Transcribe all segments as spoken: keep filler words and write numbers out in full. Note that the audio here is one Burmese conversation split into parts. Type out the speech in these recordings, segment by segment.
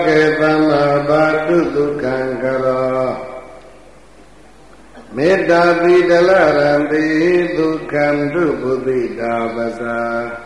ကေသမဘာတုဒုက္ခံကရောမေတ္တာတိတလရံတိဒုက္ခံတုပုတိတာပစာ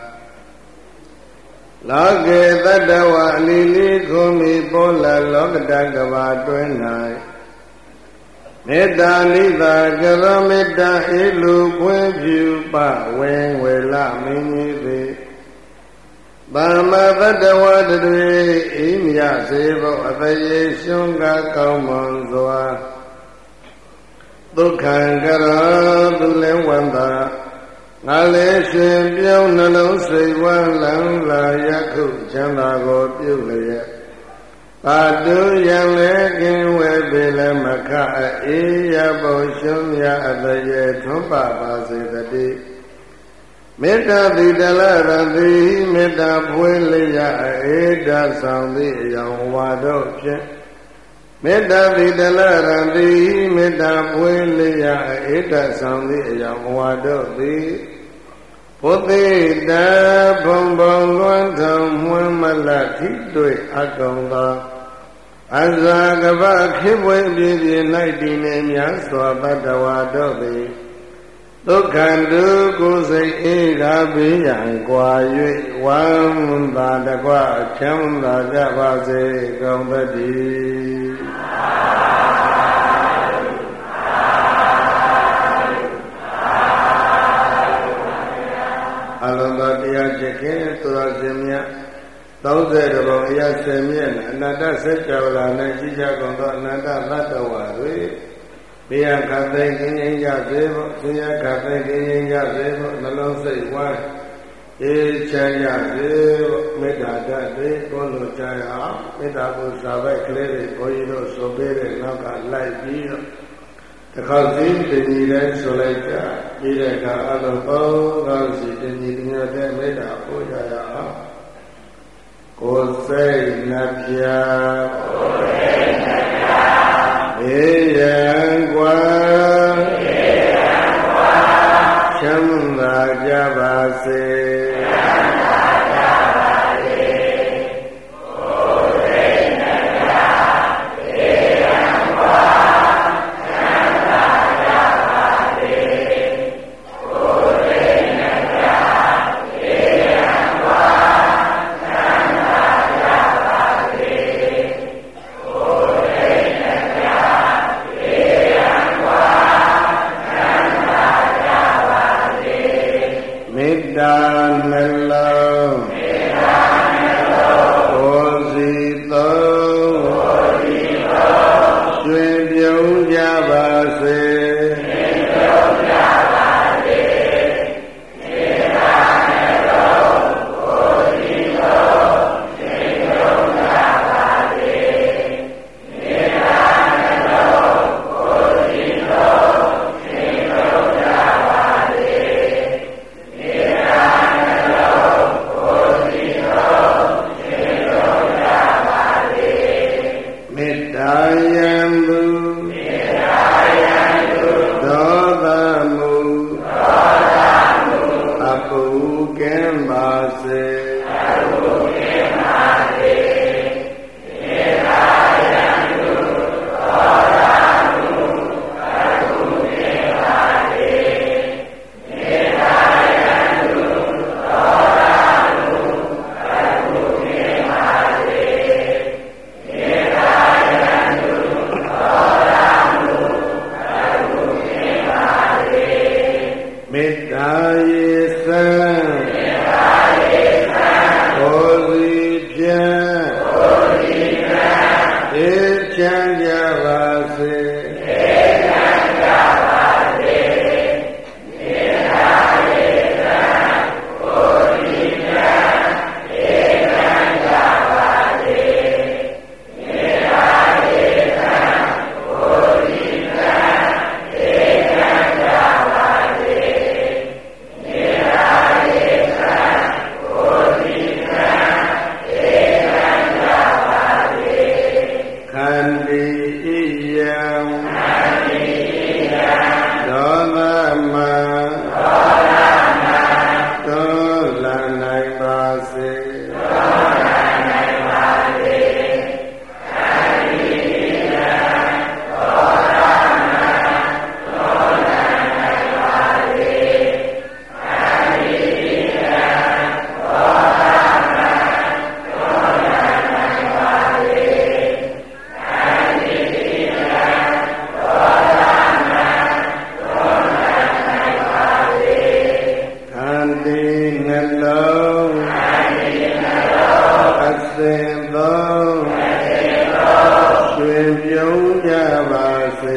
လောကေတတဝအလီလီခုမိပေါ်လာလောကတကဘာတွင်၌မေတ္တာနိသာကရမေတ္တာဧလူပွင့်ဖြူပဝေဝေလမင်းကြီးသည်ဗမ္မတတဝတတွေအိမြစေဖို့အတရေရှုံးကကောင်းမွန်စွာဒုက္ခံကရောသူလည်းဝန္တာငါလည်းရှင်ပြုံးနှလုံးစိတ်ဝမ်းလန်းလာယခုချမ်းသာကိုပြုလျက်ပါတုယံလည်းကင်းဝဲပေလည်းမခအေးရဖို့ရှုံးရအတရေထွန်းပပါစေတည်းမေတ္တာတိတလရတိမေတ္တာဖွင့်လျက်အေဒဆောင်သည့်အယောင်ဝါတို့ဖြင့်မေတ္တာတိတလရတိမေတ္တာဖွင့်လျက်အေဒဆောင်သည့်အယောင်ဝါတို့သည်ဘုသေတဘုံဘုံလွမ်းထုံမွန်းမလထိတွေ့အကောင်သောအဇာကပခေဘွေပြည့်ပြည့်၌တည်နေများစွာဘတဝါတို့သည်ဒုက္ခတုကိုယ်စိတ်အေးရာဘေးရန်ကွာ၍ဝမ်းသာတကွချမ်းသာကြပါစေကုန်သတည်းအလုံးစုံတရားချစ်ခင်သူတော်စင်များသုံးဆယ်ဘုံအရာဆယ်မြင့်အနတ္တစัจ java လာ၌ရှိကြကုန်သောအနတ္တသတ္တဝါတွေဘေးရခတ်သိမ်းခြင်းရစေဖို့ဆင်းရဲခတ်သိမ်းခြင်းရစေဖို့နှလုံးစိတ်ဝမ်းအေးချမ်းရစေဖို့မေတ္တာဓာတ်တွေကိုလိုချရအောင်မေတ္တာကိုစာပိုက်ကလေးတွေဘုန်းကြီးတို့ဆိုပေးတဲ့နောက်ကလိုက်ပြီးတော့တစ်ခေါက်စီတည်ကြည်လဲဆိုလိုက်ကြပြီးတဲ့အခါအလုံးပေါင်းကောင်းစီတည်ကြည်ညွတ်တဲ့မေတ္တာပို့ကြရအောင်ကိုယ်စိတ်နှပြကိုယ်စိတ်နှပြအေးရန်กว่าအေးရန်กว่าချမ်းသာကြပါစေချမ်းသာကြပါစေကိုယ်စိတ်နှပြအေးရန်กว่าချမ်းသာကြပါစေကိုယ်စိတ်နှပြအေးရန်กว่าချမ်းသာကြပါစေကိုယ်စိတ်နှပြမေတ္တာနှလုံးမေတ္တာနှလုံးကိုယ်စီသုံးကိုယ်စီသုံးရွှင်ပြုံးကြပါစေရွှင်ပြုံးကြပါစေမေတ္တာနှလုံးကိုယ်စီသုံးရွှင်ပြုံးကြပါစေမေတ္တာနှလုံးကိုယ်စီသုံးရွှင်ပြုံးကြပါစေမေတ္တာမေတ္တာယံသူမေတ္တာယံသူဒေါသမုဒေါသမုအပုကံပါစေအပုကံပါစေမေတ္တာယံသူဒေါသမုအပုကံပါစေမေတ္တာယံသူဒေါသမုအပုကံပါစေမေတ္တာမေတ္တာယေသံမေတ္တာယေသံကိုယ်စီဖြင့်ကိုယ်စီဖြင့်အေးချမ်းကြပါစေအေးချမ်းကြပါစေမေတ္တာယေသံကိုယ်စီဖြင့်အေးချမ်းကြပါစေမေတ္တာယေသံကိုယ်စီဖြင့်အေးချမ်းကြပါစေမေတ္တာယေသံကိုယ်စီဖြင့်အေးချမ်းကြပါစေခန္တီဣယံခန္တီဣယံဒေါသမဒေါသမဒေါလနိုင်ပါစေဒေါလနိုင်ပါစေလုံးအစဉ်သောရွှင်ပြုံးကြပါစေ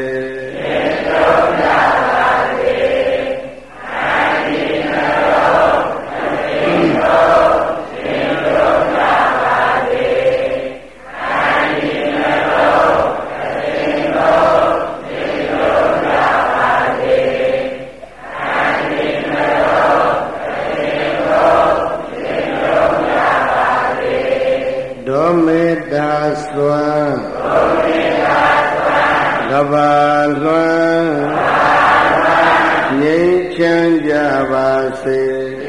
မေတ္တာစွမ်းကဘာလွှမ်းငြိမ်းချမ်းကြပါစေ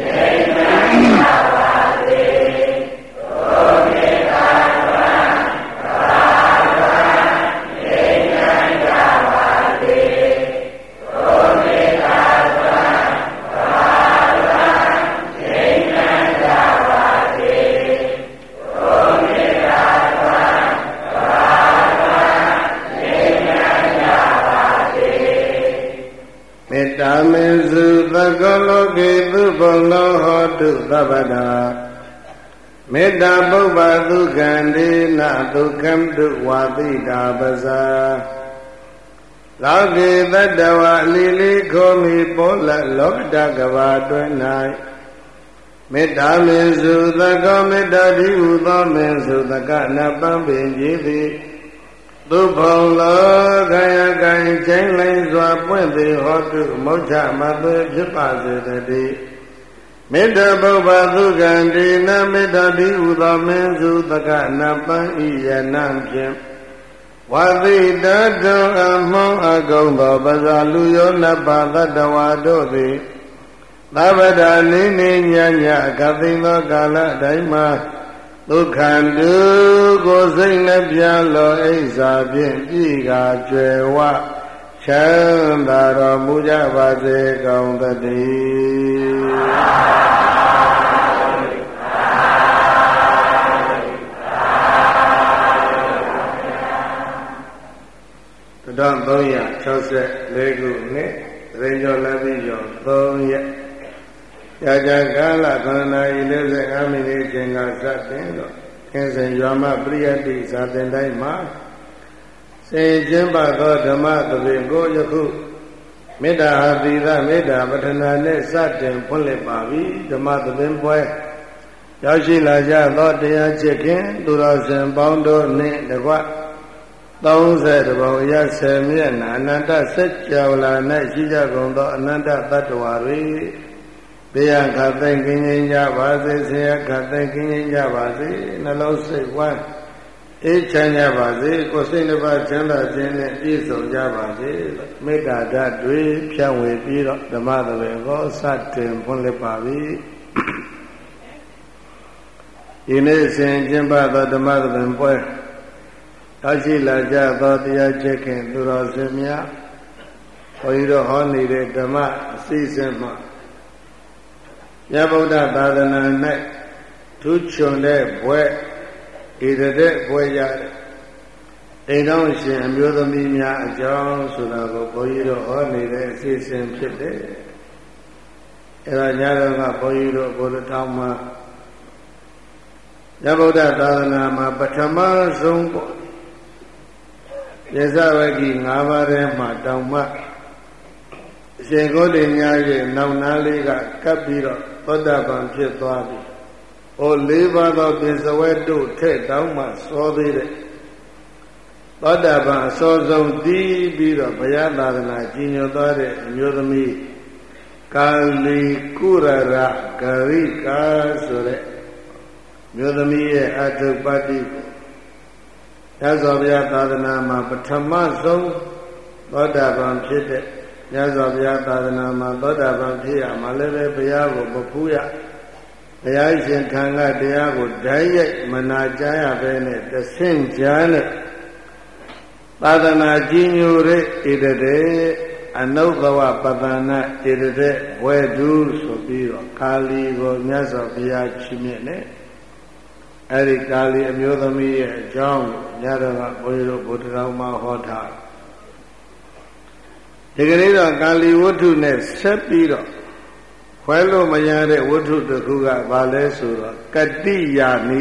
တာမေစုသကောလောကေသူဘုံလောဟောတုသဗ္ဗတာမေတ္တာပုပ္ပဒုက္ခန္တိနဒုက္ခံတုဝါတိတာပဇာလောကေတတ္တဝအလီလီခောမိပောလလောကတကဘာတွင်၌မေတ္တာမေစုသကောမေတ္တာတိဟုသောမေစုသကနပံပင်ကြည်သည်သူဘုံလောကယကံချင်းလိမ့်စွာပွင့်သည်ဟောတုမောချမသွေဖြစ်ပါစေတည်းမေတ္တာပုဗ္ဗသုကံဒေနမေတ္တာတိဟုသောမင်းစုသကနပံဤယနံဖြင့်ဝသိတတောအမောအကုံသောပဇာလူယောနပသတ္တဝါတို့သည်သဗ္ဗတာနိနိညာညာအခသိသောကာလအတိုင်းမှာဒုက္ခတုကိုယ်စိတ်နှပြလောအိဇာဖြင့်ပြည်ကားကျွယ်ဝချမ်းသာတော်မူကြပါစေကုန်သတည်းတတော်သုံးရာ၆၄ခုနှစ်တရင်ကျော်လက်ပြီးကျော်သုံးရက်ကြာကြာကာလခန္ဓာဤ၄၅မိနစ်ချိန်ကစတင်တော့ခင်းစဉ်ရွာမပရိယတိဇာတင်တိုင်းမှာစေခြင်းပါသောဓမ္မသဘင်ကိုယခုမေတ္တာဟာသီလမေတ္တာပဋ္ဌာနာနဲ့စတင်ဖွင့်လှစ်ပါပြီဓမ္မသဘင်ပွဲရောက်ရှိလာကြသောတရားချစ်ခင်သူတော်စင်ပေါင်းတို့နှင့်တကွသုံးဆယ်တပုံရဆယ်မျက်နှာအနန္တစัจ java လာ၌ရှိကြကုန်သောအနန္တတတ္တဝါတွေဘေးရခတ်သိမ့်ကင်းငြိမ်းကြပါစေဆရာခတ်သိမ့်ကင်းငြိမ်းကြပါစေနှလုံးစိတ်ဝမ်းအေးချမ်းကြပါစေကိုယ်စိတ်နှပါချမ်းသာခြင်းနဲ့ပြည့်စုံကြပါစေမေတ္တာဓာတ်တွေဖြန့်ဝေပြီးတော့ဓမ္မသဘင်ကိုစတင်ဖွင့်လှစ်ပါပြီဒီနေ့စဉ်ကျင့်ပသောဓမ္မသဘင်ပွဲရောက်ရှိလာကြသောတရားချစ်ခင်သူတော်စင်များဘုန်းကြီးတို့ဟောနေတဲ့ဓမ္မအစီအစဉ်မှာမြတ်ဗုဒ္ဓသာသနာ၌ထူးချွန်တဲ့ဘွဲ့ဤတဲ့ဘွဲ့ရတဲ့အိမ်တော်ရှင်အမျိုးသမီးများအကြောင်းဆိုတာကိုဘုန်းကြီးတို့ဟောနေတဲ့အစီအစဉ်ဖြစ်တယ်အဲဒါညတော့ကဘုန်းကြီးတို့ဘုရားထောင်မှာမြတ်ဗုဒ္ဓသာသနာမှာပထမဆုံးပေါ့ယေဇဝကိ၅ပါးထဲမှာတောင်မှအရှင်ကိုယ်တင်များရဲ့နောက်နားလေးကကပ်ပြီးတော့သောတာပန်ဖြစ်သွားပြီ။ဟိုလေးပါးသောပင်စဝဲတို့ထက်တောင်မှစောသေးတဲ့သောတာပန်အစောဆုံးတည်ပြီးတော့ဘုရားသာသနာကြီးညိုသွားတဲ့အမျိုးသမီးကာလီကုရရဂရိကာဆိုတဲ့မျိုးသမီးရဲ့အထုပ္ပတ္တိကိုရသော်ဘုရားသာသနာမှာပထမဆုံးသောတာပန်ဖြစ်တဲ့ရသော်ဘုရားသာသနာမှာသောတာပန်ဖြစ်ရမှာလည်းပဲဘုရားကိုမဖူးရဘုရားရှင်ခံကတရားကိုဓာတ်ရိုက်မနာကြားရဘဲနဲ့တဆင့်ကြားနဲ့သာသနာကြီးညိုတဲ့ဣတတဲ့အနုဘဝပတ္တနာဣတတဲ့ဝေဒုဆိုပြီးတော့ကာလီကိုမြတ်စွာဘုရားချီးမြှင့်တယ်အဲ့ဒီကာလီအမျိုးသမီးရဲ့အကြောင်းညတော်ကဘုရားတို့ဘုရားတော်မှာဟောထားဒီကနေ့တော့ကာလီဝတ္ထုနဲ့ဆက်ပြီးတော့ဟဖွဲ့လို့မရတဲ့ဝတ္ထုတစ်ခုကဘာလဲဆိုတော့ကတိယာနီ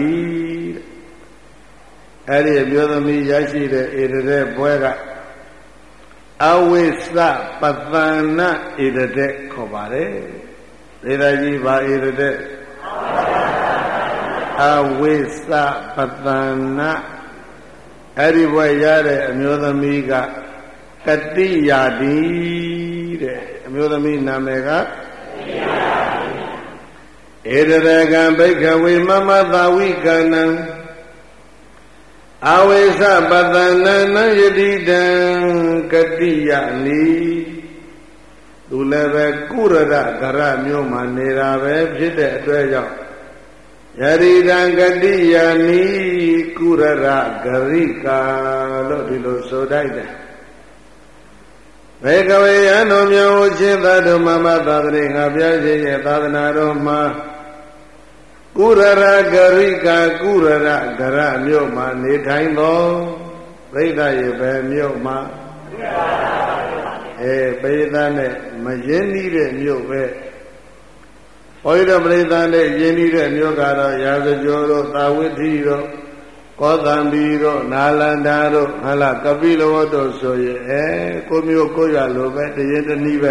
အဲ့ဒီအမျိုးသမီးရရှိတဲ့ဧရတဲ့ဘွဲကအဝိစ္စပသနာဧရတဲ့ခေါ်ပါတယ်ဒေသကြီးဘာဧရတဲ့အဝိစ္စပသနာအဲ့ဒီဘွဲရတဲ့အမျိုးသမီးကကတိယာတိတဲ့အမျိုးသမီးနာမည်ကဧရရကံဘိက္ခဝေမမသာဝိကနံအဝိသပတနနယတိတံကတိယနိသူလည်းပဲကုရရဂရမျိုးမှာနေတာပဲဖြစ်တဲ့အတွက်ကြောင့်ယရိတံကတိယနိကုရရဂရိကာလို့ဒီလိုဆိုတတ်တယ်ဘေကဝေယံတို့မြောက်ချင်းသာတို့မမသာတရေငါပြည့်ခြင်းရဲ့သာသနာတော်မှာကုရရဂရိကာကုရရဂရမြို့မှာနေထိုင်တော်ပြိဿရေပဲမြို့မှာအဲပြိဿနဲ့မရင်းနှီးတဲ့မြို့ပဲဘုရားတော်ပြိဿနဲ့ရင်းနှီးတဲ့မြို့ကတော့ရာဇဂိုတို့သာဝတိတို့ကောသံဘီတို့နာလန္ဒာတို့ဟာလာကပိလဝတ်တို့ဆိုရင်အဲကိုမျိုးကိုရလိုပဲတရင်တနည်းပဲ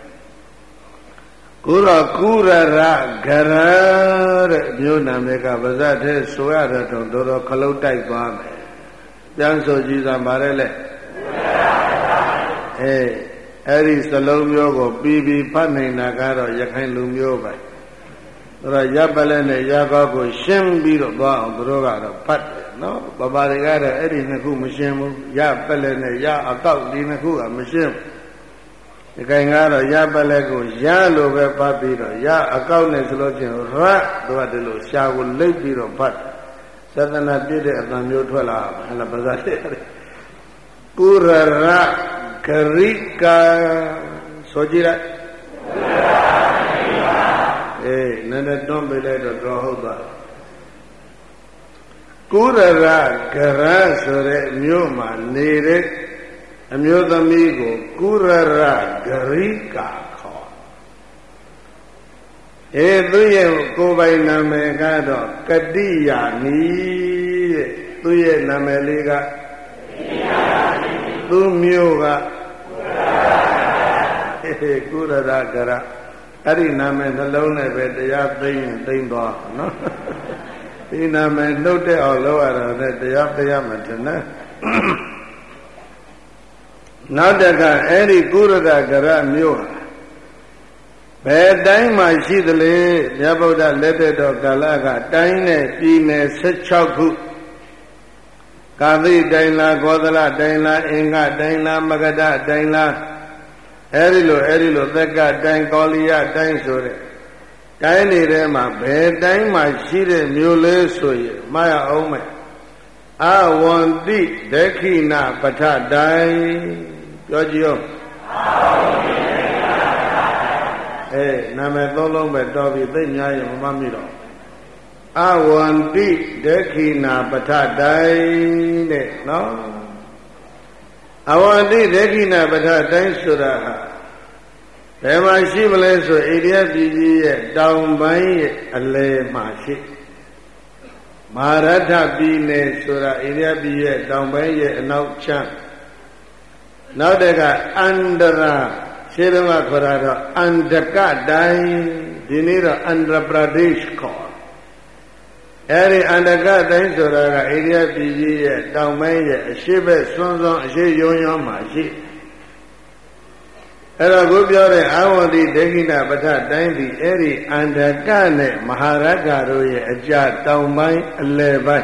ကုရကုရရဂရတဲ့မြို့နာမည်ကပါဇတ်ထဲဆိုရတဲ့တော့တော်တော်ခလုတ်တိုက်သွားမယ်ပြန်ဆိုကြည့်စမ်းပါတယ်လေအဲအဲ့ဒီစလုံးမျိုးကိုပြီးပြီးဖတ်နေတာကတော့ရခိုင်လူမျိုးပဲဒါတော့ရပ်ပလဲနဲ့ရာကောက်ကိုရှင်းပြီးတော့သွားအောင်သူတို့ကတော့ဖတ်တယ်နော်ပပါတွေကတော့အဲ့ဒီနှစ်ခုမရှင်းဘူးရပ်ပလဲနဲ့ရအကောက်ဒီနှစ်ခုကမရှင်းဒီကိန်းကတော့ရပလဲကိုရလို့ပဲဖတ်ပြီးတော့ရအကောက်နဲ့ဆိုလို့ချင်းရသူကဒီလိုရှားကိုလိပ်ပြီးတော့ဖတ်သဒ္ဒနာပြည့်တဲ့အတန်မျိုးထွက်လာဟဲ့လားပါဇာတဲ့ကုရရဂရိကာဆိုကြည့်လိုက်အေးနည်းနည်းတွန်းပေးလိုက်တော့တော်ဟုတ်သွားကုရရဂရဆိုတဲ့မြို့မှာနေတဲ့အမျိုးသမီးကိုကုရရဂရိကာခေါ်အေးသူရဲ့ကိုယ်ပိုင်နာမည်ကတော့ကတိယာနီတဲ့သူရဲ့နာမည်လေးကသူမျိုးကအေးကုရရဂရအဲ့ဒီနာမည်နှလုံးနဲ့ပဲတရားသိရင်သိမ့်သွားနော်ဒီနာမည်နှုတ်တဲ့အောင်လုပ်ရတာနဲ့တရားတရားမှထင်တယ်နောက်တခါအဲ့ဒီကုရဒဂရမြို့ဟာဘယ်တိုင်းမှာရှိသလဲမြတ်ဗုဒ္ဓလက်ထက်တော်ကာလကတိုင်းနဲ့ပြည်နယ်၁၆ခုကာသိတိုင်းလားကောသလတိုင်းလားအင်္ဂတိုင်းလားမဂဒတိုင်းလားအဲ့ဒီလိုအဲ့ဒီလိုသက်ကတိုင်းကောလိယတိုင်းဆိုတဲ့တိုင်းတွေထဲမှာဘယ်တိုင်းမှာရှိတဲ့မြို့လဲဆိုရင်မရအောင်မယ်အဝန္တိဒက္ခိဏပဋ္ဌတိုင်းပြောကြည့်အောင်အေးနာမည်သုံးလုံးပဲတော်ပြီသိများရင်မမှတ်မိတော့အဝန္တိဒက္ခိဏပဋ္ဌတိုင်းတဲ့နော်အဝန္တိဒက္ခိဏပဋ္ဌတိုင်းဆိုတာဟာဘယ်မှာရှိမလဲဆိုအိန္ဒိယပြည်ကြီးရဲ့တောင်ပိုင်းရဲ့အလယ်မှာရှိမဟာရထပြည်နယ်ဆိုတာအိန္ဒိယပြည်ရဲ့တောင်ပိုင်းရဲ့အနောက်ချမ်းနောက်တကအန္တရာရှေးတုန်းကခေါ်တာတော့အန္တကတိုင်းဒီနေ့တော့အန္ဒြပရဒေ့ရှ်ခေါ်အဲဒီအန္တကတိုင်းဆိုတာကအိန္ဒိယပြည်ကြီးရဲ့တောင်ပိုင်းရဲ့အရှေ့ဘက်စွန်းစွန်းအရှေ့ယုံယုံမှာရှိအဲ့တော့ကိုပြောတဲ့အာဝတိဒက္ခိဏပဋ္ဌတိုင်းဒီအဲ့ဒီအန္တကနဲ့မဟာရဂတို့ရဲ့အကြတောင်ပိုင်းအလယ်ပိုင်း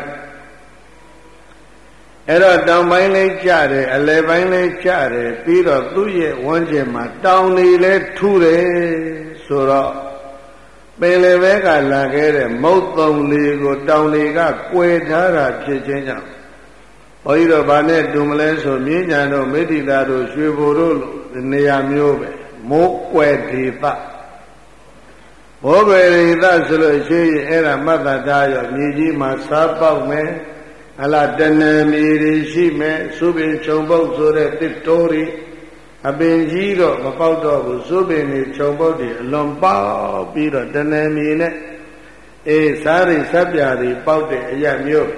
အဲ့တော့တောင်ပိုင်းလေးကျတယ်အလယ်ပိုင်းလေးကျတယ်ပြီးတော့သူ့ရဲ့ဝန်းကျင်မှာတောင်တွေလည်းထူတယ်ဆိုတော့ပင်လယ်ဘက်ကလာခဲ့တဲ့မုတ်တုံလေးကိုတောင်တွေကကွယ်ထားတာဖြစ်ခြင်းကြောင့်ဘုန်းကြီးတို့ဗာနဲ့တူမလဲဆိုမြင်းညာတို့မိတိတာတို့ရွှေဘိုတို့နေရာမျိုးပဲမိုးကွယ်ဒေသမိုးကွယ်ဒေသဆိုလို့ရှိရင်အဲ့ဒါမှတ်သားထားရောမြေကြီးမှာစားပေါက်မယ်အလားတဏ္ဍမြေတွေရှိမယ်သုဘိချုံပုတ်ဆိုတဲ့တစ်တိုးတွေအပင်ကြီးတော့မပေါက်တော့ဘူးစိုးပင်တွေခြုံပုတ်တွေအလွန်ပေါက်ပြီးတော့တဏ္ဍမြေနဲ့အေးစားရိစပ်ပြာတွေပေါက်တဲ့အရာမျိုး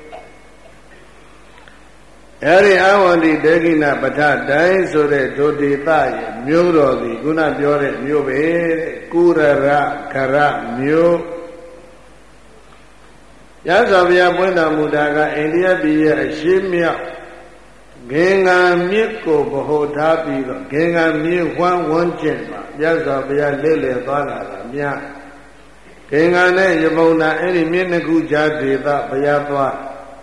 အဲဒီအဝန္တိဒေဂိနပဋ္ဌတိုင်းဆိုတဲ့ဒုဒေသရဲ့မျိုးတော်ဒီခုနပြောတဲ့မျိုးပဲကုရရခရမျိုးရသော်ဘုရားပွင့်တော်မူတာကအိန္ဒိယပြည်ရဲ့အရှိမြောက်ဂင်္ဂာမြစ်ကိုဗဟိုထားပြီးတော့ဂင်္ဂာမြစ်ဝမ်းဝန်းကျင်မှာရသော်ဘုရားလှည့်လည်သွားလာတာများဂင်္ဂာနဲ့ယမုန်နာအဲ့ဒီမြစ်နှစ်ခုကြားဒေသဘုရားသွား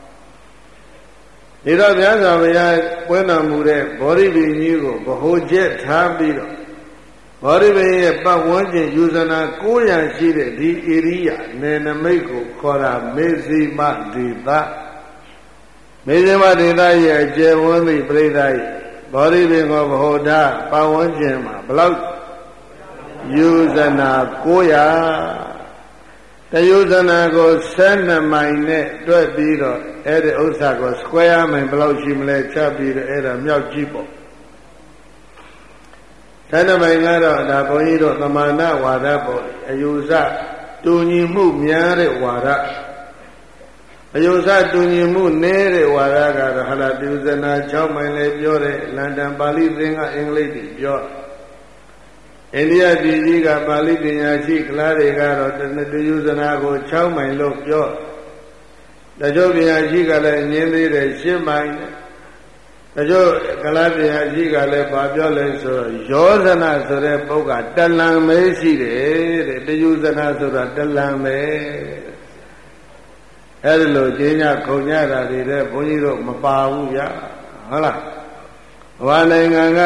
ဒီတော့မြတ်စွာဘုရားပွင့်တော်မူတဲ့ဘောဓိပင်ကြီးကိုဗဟိုချက်ထားပြီးတော့ဘောဓိပင်ရဲ့ပတ်ဝန်းကျင်ယူဇနာကိုးရာရှိတဲ့ဒီဧရိယာနယ်နမိတ်ကိုခေါ်တာမေဇိမဒေသမေဇိမဒေသရဲ့အကျယ်ဝန်းသည့်ပြိဿရဲ့ဘောဓိပင်ကိုဗဟိုထားပတ်ဝန်းကျင်မှာဘလောက်ယူဇနာကိုးရာတယုဇနာကိုဆယ်နှစ်မိုင်နဲ့တွက်ပြီးတော့အဲ့ဒီဥစ္စာကို square မိုင်ဘယ်လောက်ရှိမလဲချပြီးတော့အဲ့ဒါမြောက်ကြည့်ပေါ့ဆယ်နှစ်မိုင်ကတော့ဒါဘုန်းကြီးတို့သမာဏဝါဒပေါ့အယူဆတူညီမှုများတဲ့ဝါဒအယူဆတူညီမှုနည်းတဲ့ဝါဒကတော့ဟာလာတယုဇနာ၆မိုင်လည်းပြောတယ်လန်ဒန်ပါဠိသင်္ကအင်္ဂလိပ်တွေပြောအိန္ဒိယပြည်ကြီးကပါဠိပညာရှိကလားတွေကတော့တယုဇနာကို၆မိုင်လို့ပြောတချို့ပညာရှိကလည်းညင်းသေးတယ်၈မိုင်တချို့ကလားပညာရှိကလည်းဘာပြောလဲဆိုတော့ယောဇနာဆိုတဲ့ပုဂ္ဂတလံပဲရှိတယ်တဲ့တယုဇနာဆိုတာတလံပဲအဲဒီလိုကျင်းညခုံညတာတွေတဲ့ဘုန်းကြီးတို့မပါဘူးဗျာဟုတ်လားဘာနိုင်ငံက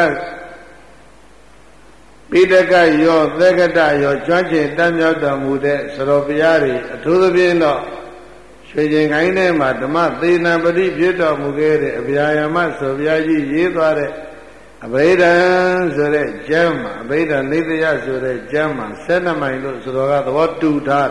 ပိဋကယောသက္ကတယောကျွမ်းကျင်တတ်မြောက်တော်မူတဲ့စရောဘုရားတွေအထူးသဖြင့်တော့ရွှေကျင်ခိုင်းထဲမှာဓမ္မသေနာပတိဖြစ်တော်မူခဲ့တဲ့အဗျာယမဆိုဘုရားကြီးရေးသွားတဲ့အဘိဓမ္မာဆိုတဲ့ကျမ်းမှာအဘိဓမ္မာနေတယဆိုတဲ့ကျမ်းမှာ၁၂မိုင်လို့ဆိုတော့ကသဘောတူထား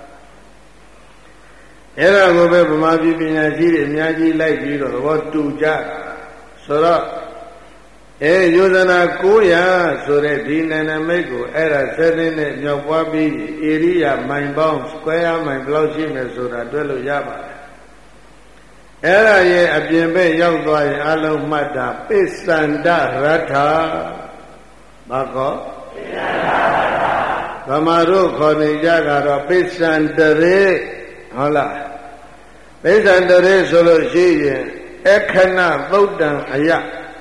အဲ့ဒါကိုပဲဗမာပြည်ပညာရှိတွေအများကြီးလိုက်ပြီးတော့သဘောတူကြဆိုတော့အဲယောဇနာ၉ရာဆိုတဲ့ဒီနန္ဒမိတ်ကိုအဲ့ဒါဆက်သိနဲ့မြောက်ပွားပြီးဧရိယာမိုင်ပေါင်း square မိုင်ဘယ်လောက်ရှိမယ်ဆိုတာတွက်လို့ရပါတယ်အဲ့ဒါရဲ့အပြင်ဘက်ရောက်သွားရင်အလုံးမှတ်တာပိဿန္ဒရထဘာကောပိဿန္ဒရထဗမာတို့ခေါ်နေကြကတော့ပိဿန္တရေဟုတ်လားပိဿန္တရေဆိုလို့ရှိရင်အခဏသုတ်တံအယ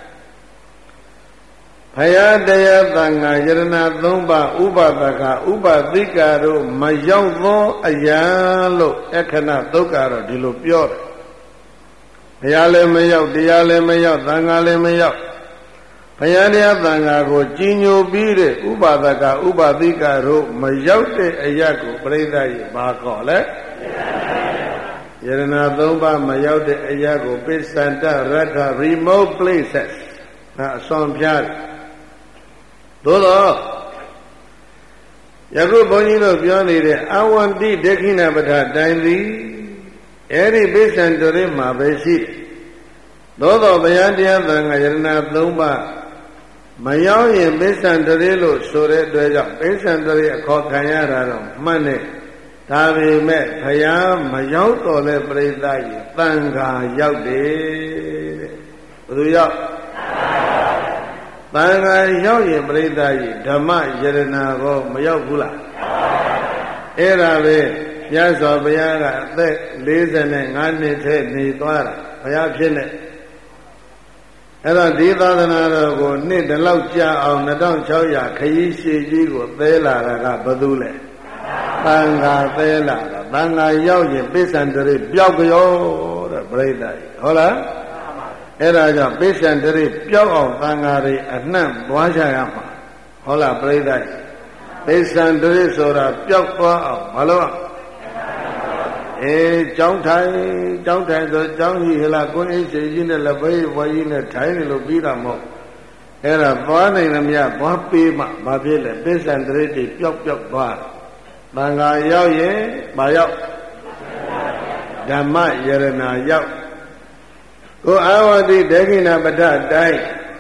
ဘုရားတရားသံဃာယရဏသုံးပါးဥပဒကဥပသိက္ခာတို့မရောက်သောအယံလို့အခဏသုတ်ကတော့ဒီလိုပြောတယ်ဘုရားလည်းမရောက်တရားလည်းမရောက်သံဃာလည်းမရောက်ဘုရားတရားသံဃာကိုကြီးညိုပြီးတဲ့ဥပဒကဥပသိက္ခာတို့မရောက်တဲ့အယကိုပြိဿကြီးဘာခေါ်လဲယရဏသုံးပါးမရောက်တဲ့အယကိုပိဿန္တရထ remote places ဒါအစွန်ပြားသို့တော့ယခုဘုန်းကြီးတို့ပြောနေတဲ့အဝန္တိဒက္ခိဏပဋ္ဌတိုင်းသည်အဲ့ဒီပိဿန္တရေမှာပဲရှိသို့တော့ဘုရားတရားသံဃာယရဏသုံးပါးမရောက်ရင်ပိဿန္တရေလို့ဆိုတဲ့အတွက်ကြောင့်ပိဿန္တရေအခေါ်ခံရတာတော့မှန်တယ်ဒါပေမဲ့ဘုရားမရောက်တော်လဲပြိဿကြီးသံဃာရောက်တယ်တဲ့ဘယ်သူရောက်သံဃာရောက်ရင်ပြိဿကြီးဓမ္မယရဏကိုမရောက်ဘူးလားအဲ့ဒါပဲမြတ်စွာဘုရားကအသက်၄၅နှစ်ထဲနေသွားတာဘုရားဖြစ်နေအဲ့တော့ဒီသာသနာတော်ကိုနှစ်တလောက်ကြာအောင်၂၆၀၀ခရီးရှည်ကြီးကိုသဲလာတာကဘယ်သူလဲသံဃာသဲလာတာသံဃာရောက်ရင်ပိဿန္တရေပျောက်ကြောတဲ့ပြိဿကြီးဟုတ်လားအဲ့ဒါကြောင့်ပိဿန္တရေပျောက်အောင်သံဃာတွေအနှံ့သွားကြရမှာဟုတ်လားပြိဿကြီးပိဿန္တရေဆိုတာပျောက်သွားအောင်မလို့အေးကြောင်းထိုင်ကြောင်းထိုင်ဆိုကြောင်းကြီးဟလားကိုယ်အိတ်စီကြီးနဲ့လက်ပေးဝါကြီးနဲ့ထိုင်နေလို့ပြီးတာမဟုတ်အဲ့ဒါသွားနိုင်သမျှသွားပေးမှဘာဖြစ်လဲပိဿန္တရေတွေပျောက်ပျောက်သွားသံဃာရောက်ရင်ဘာရောက်ဓမ္မယရဏရောက်ကိုအာဝတိဒက္ခိဏပဋ္ဌတိုင်း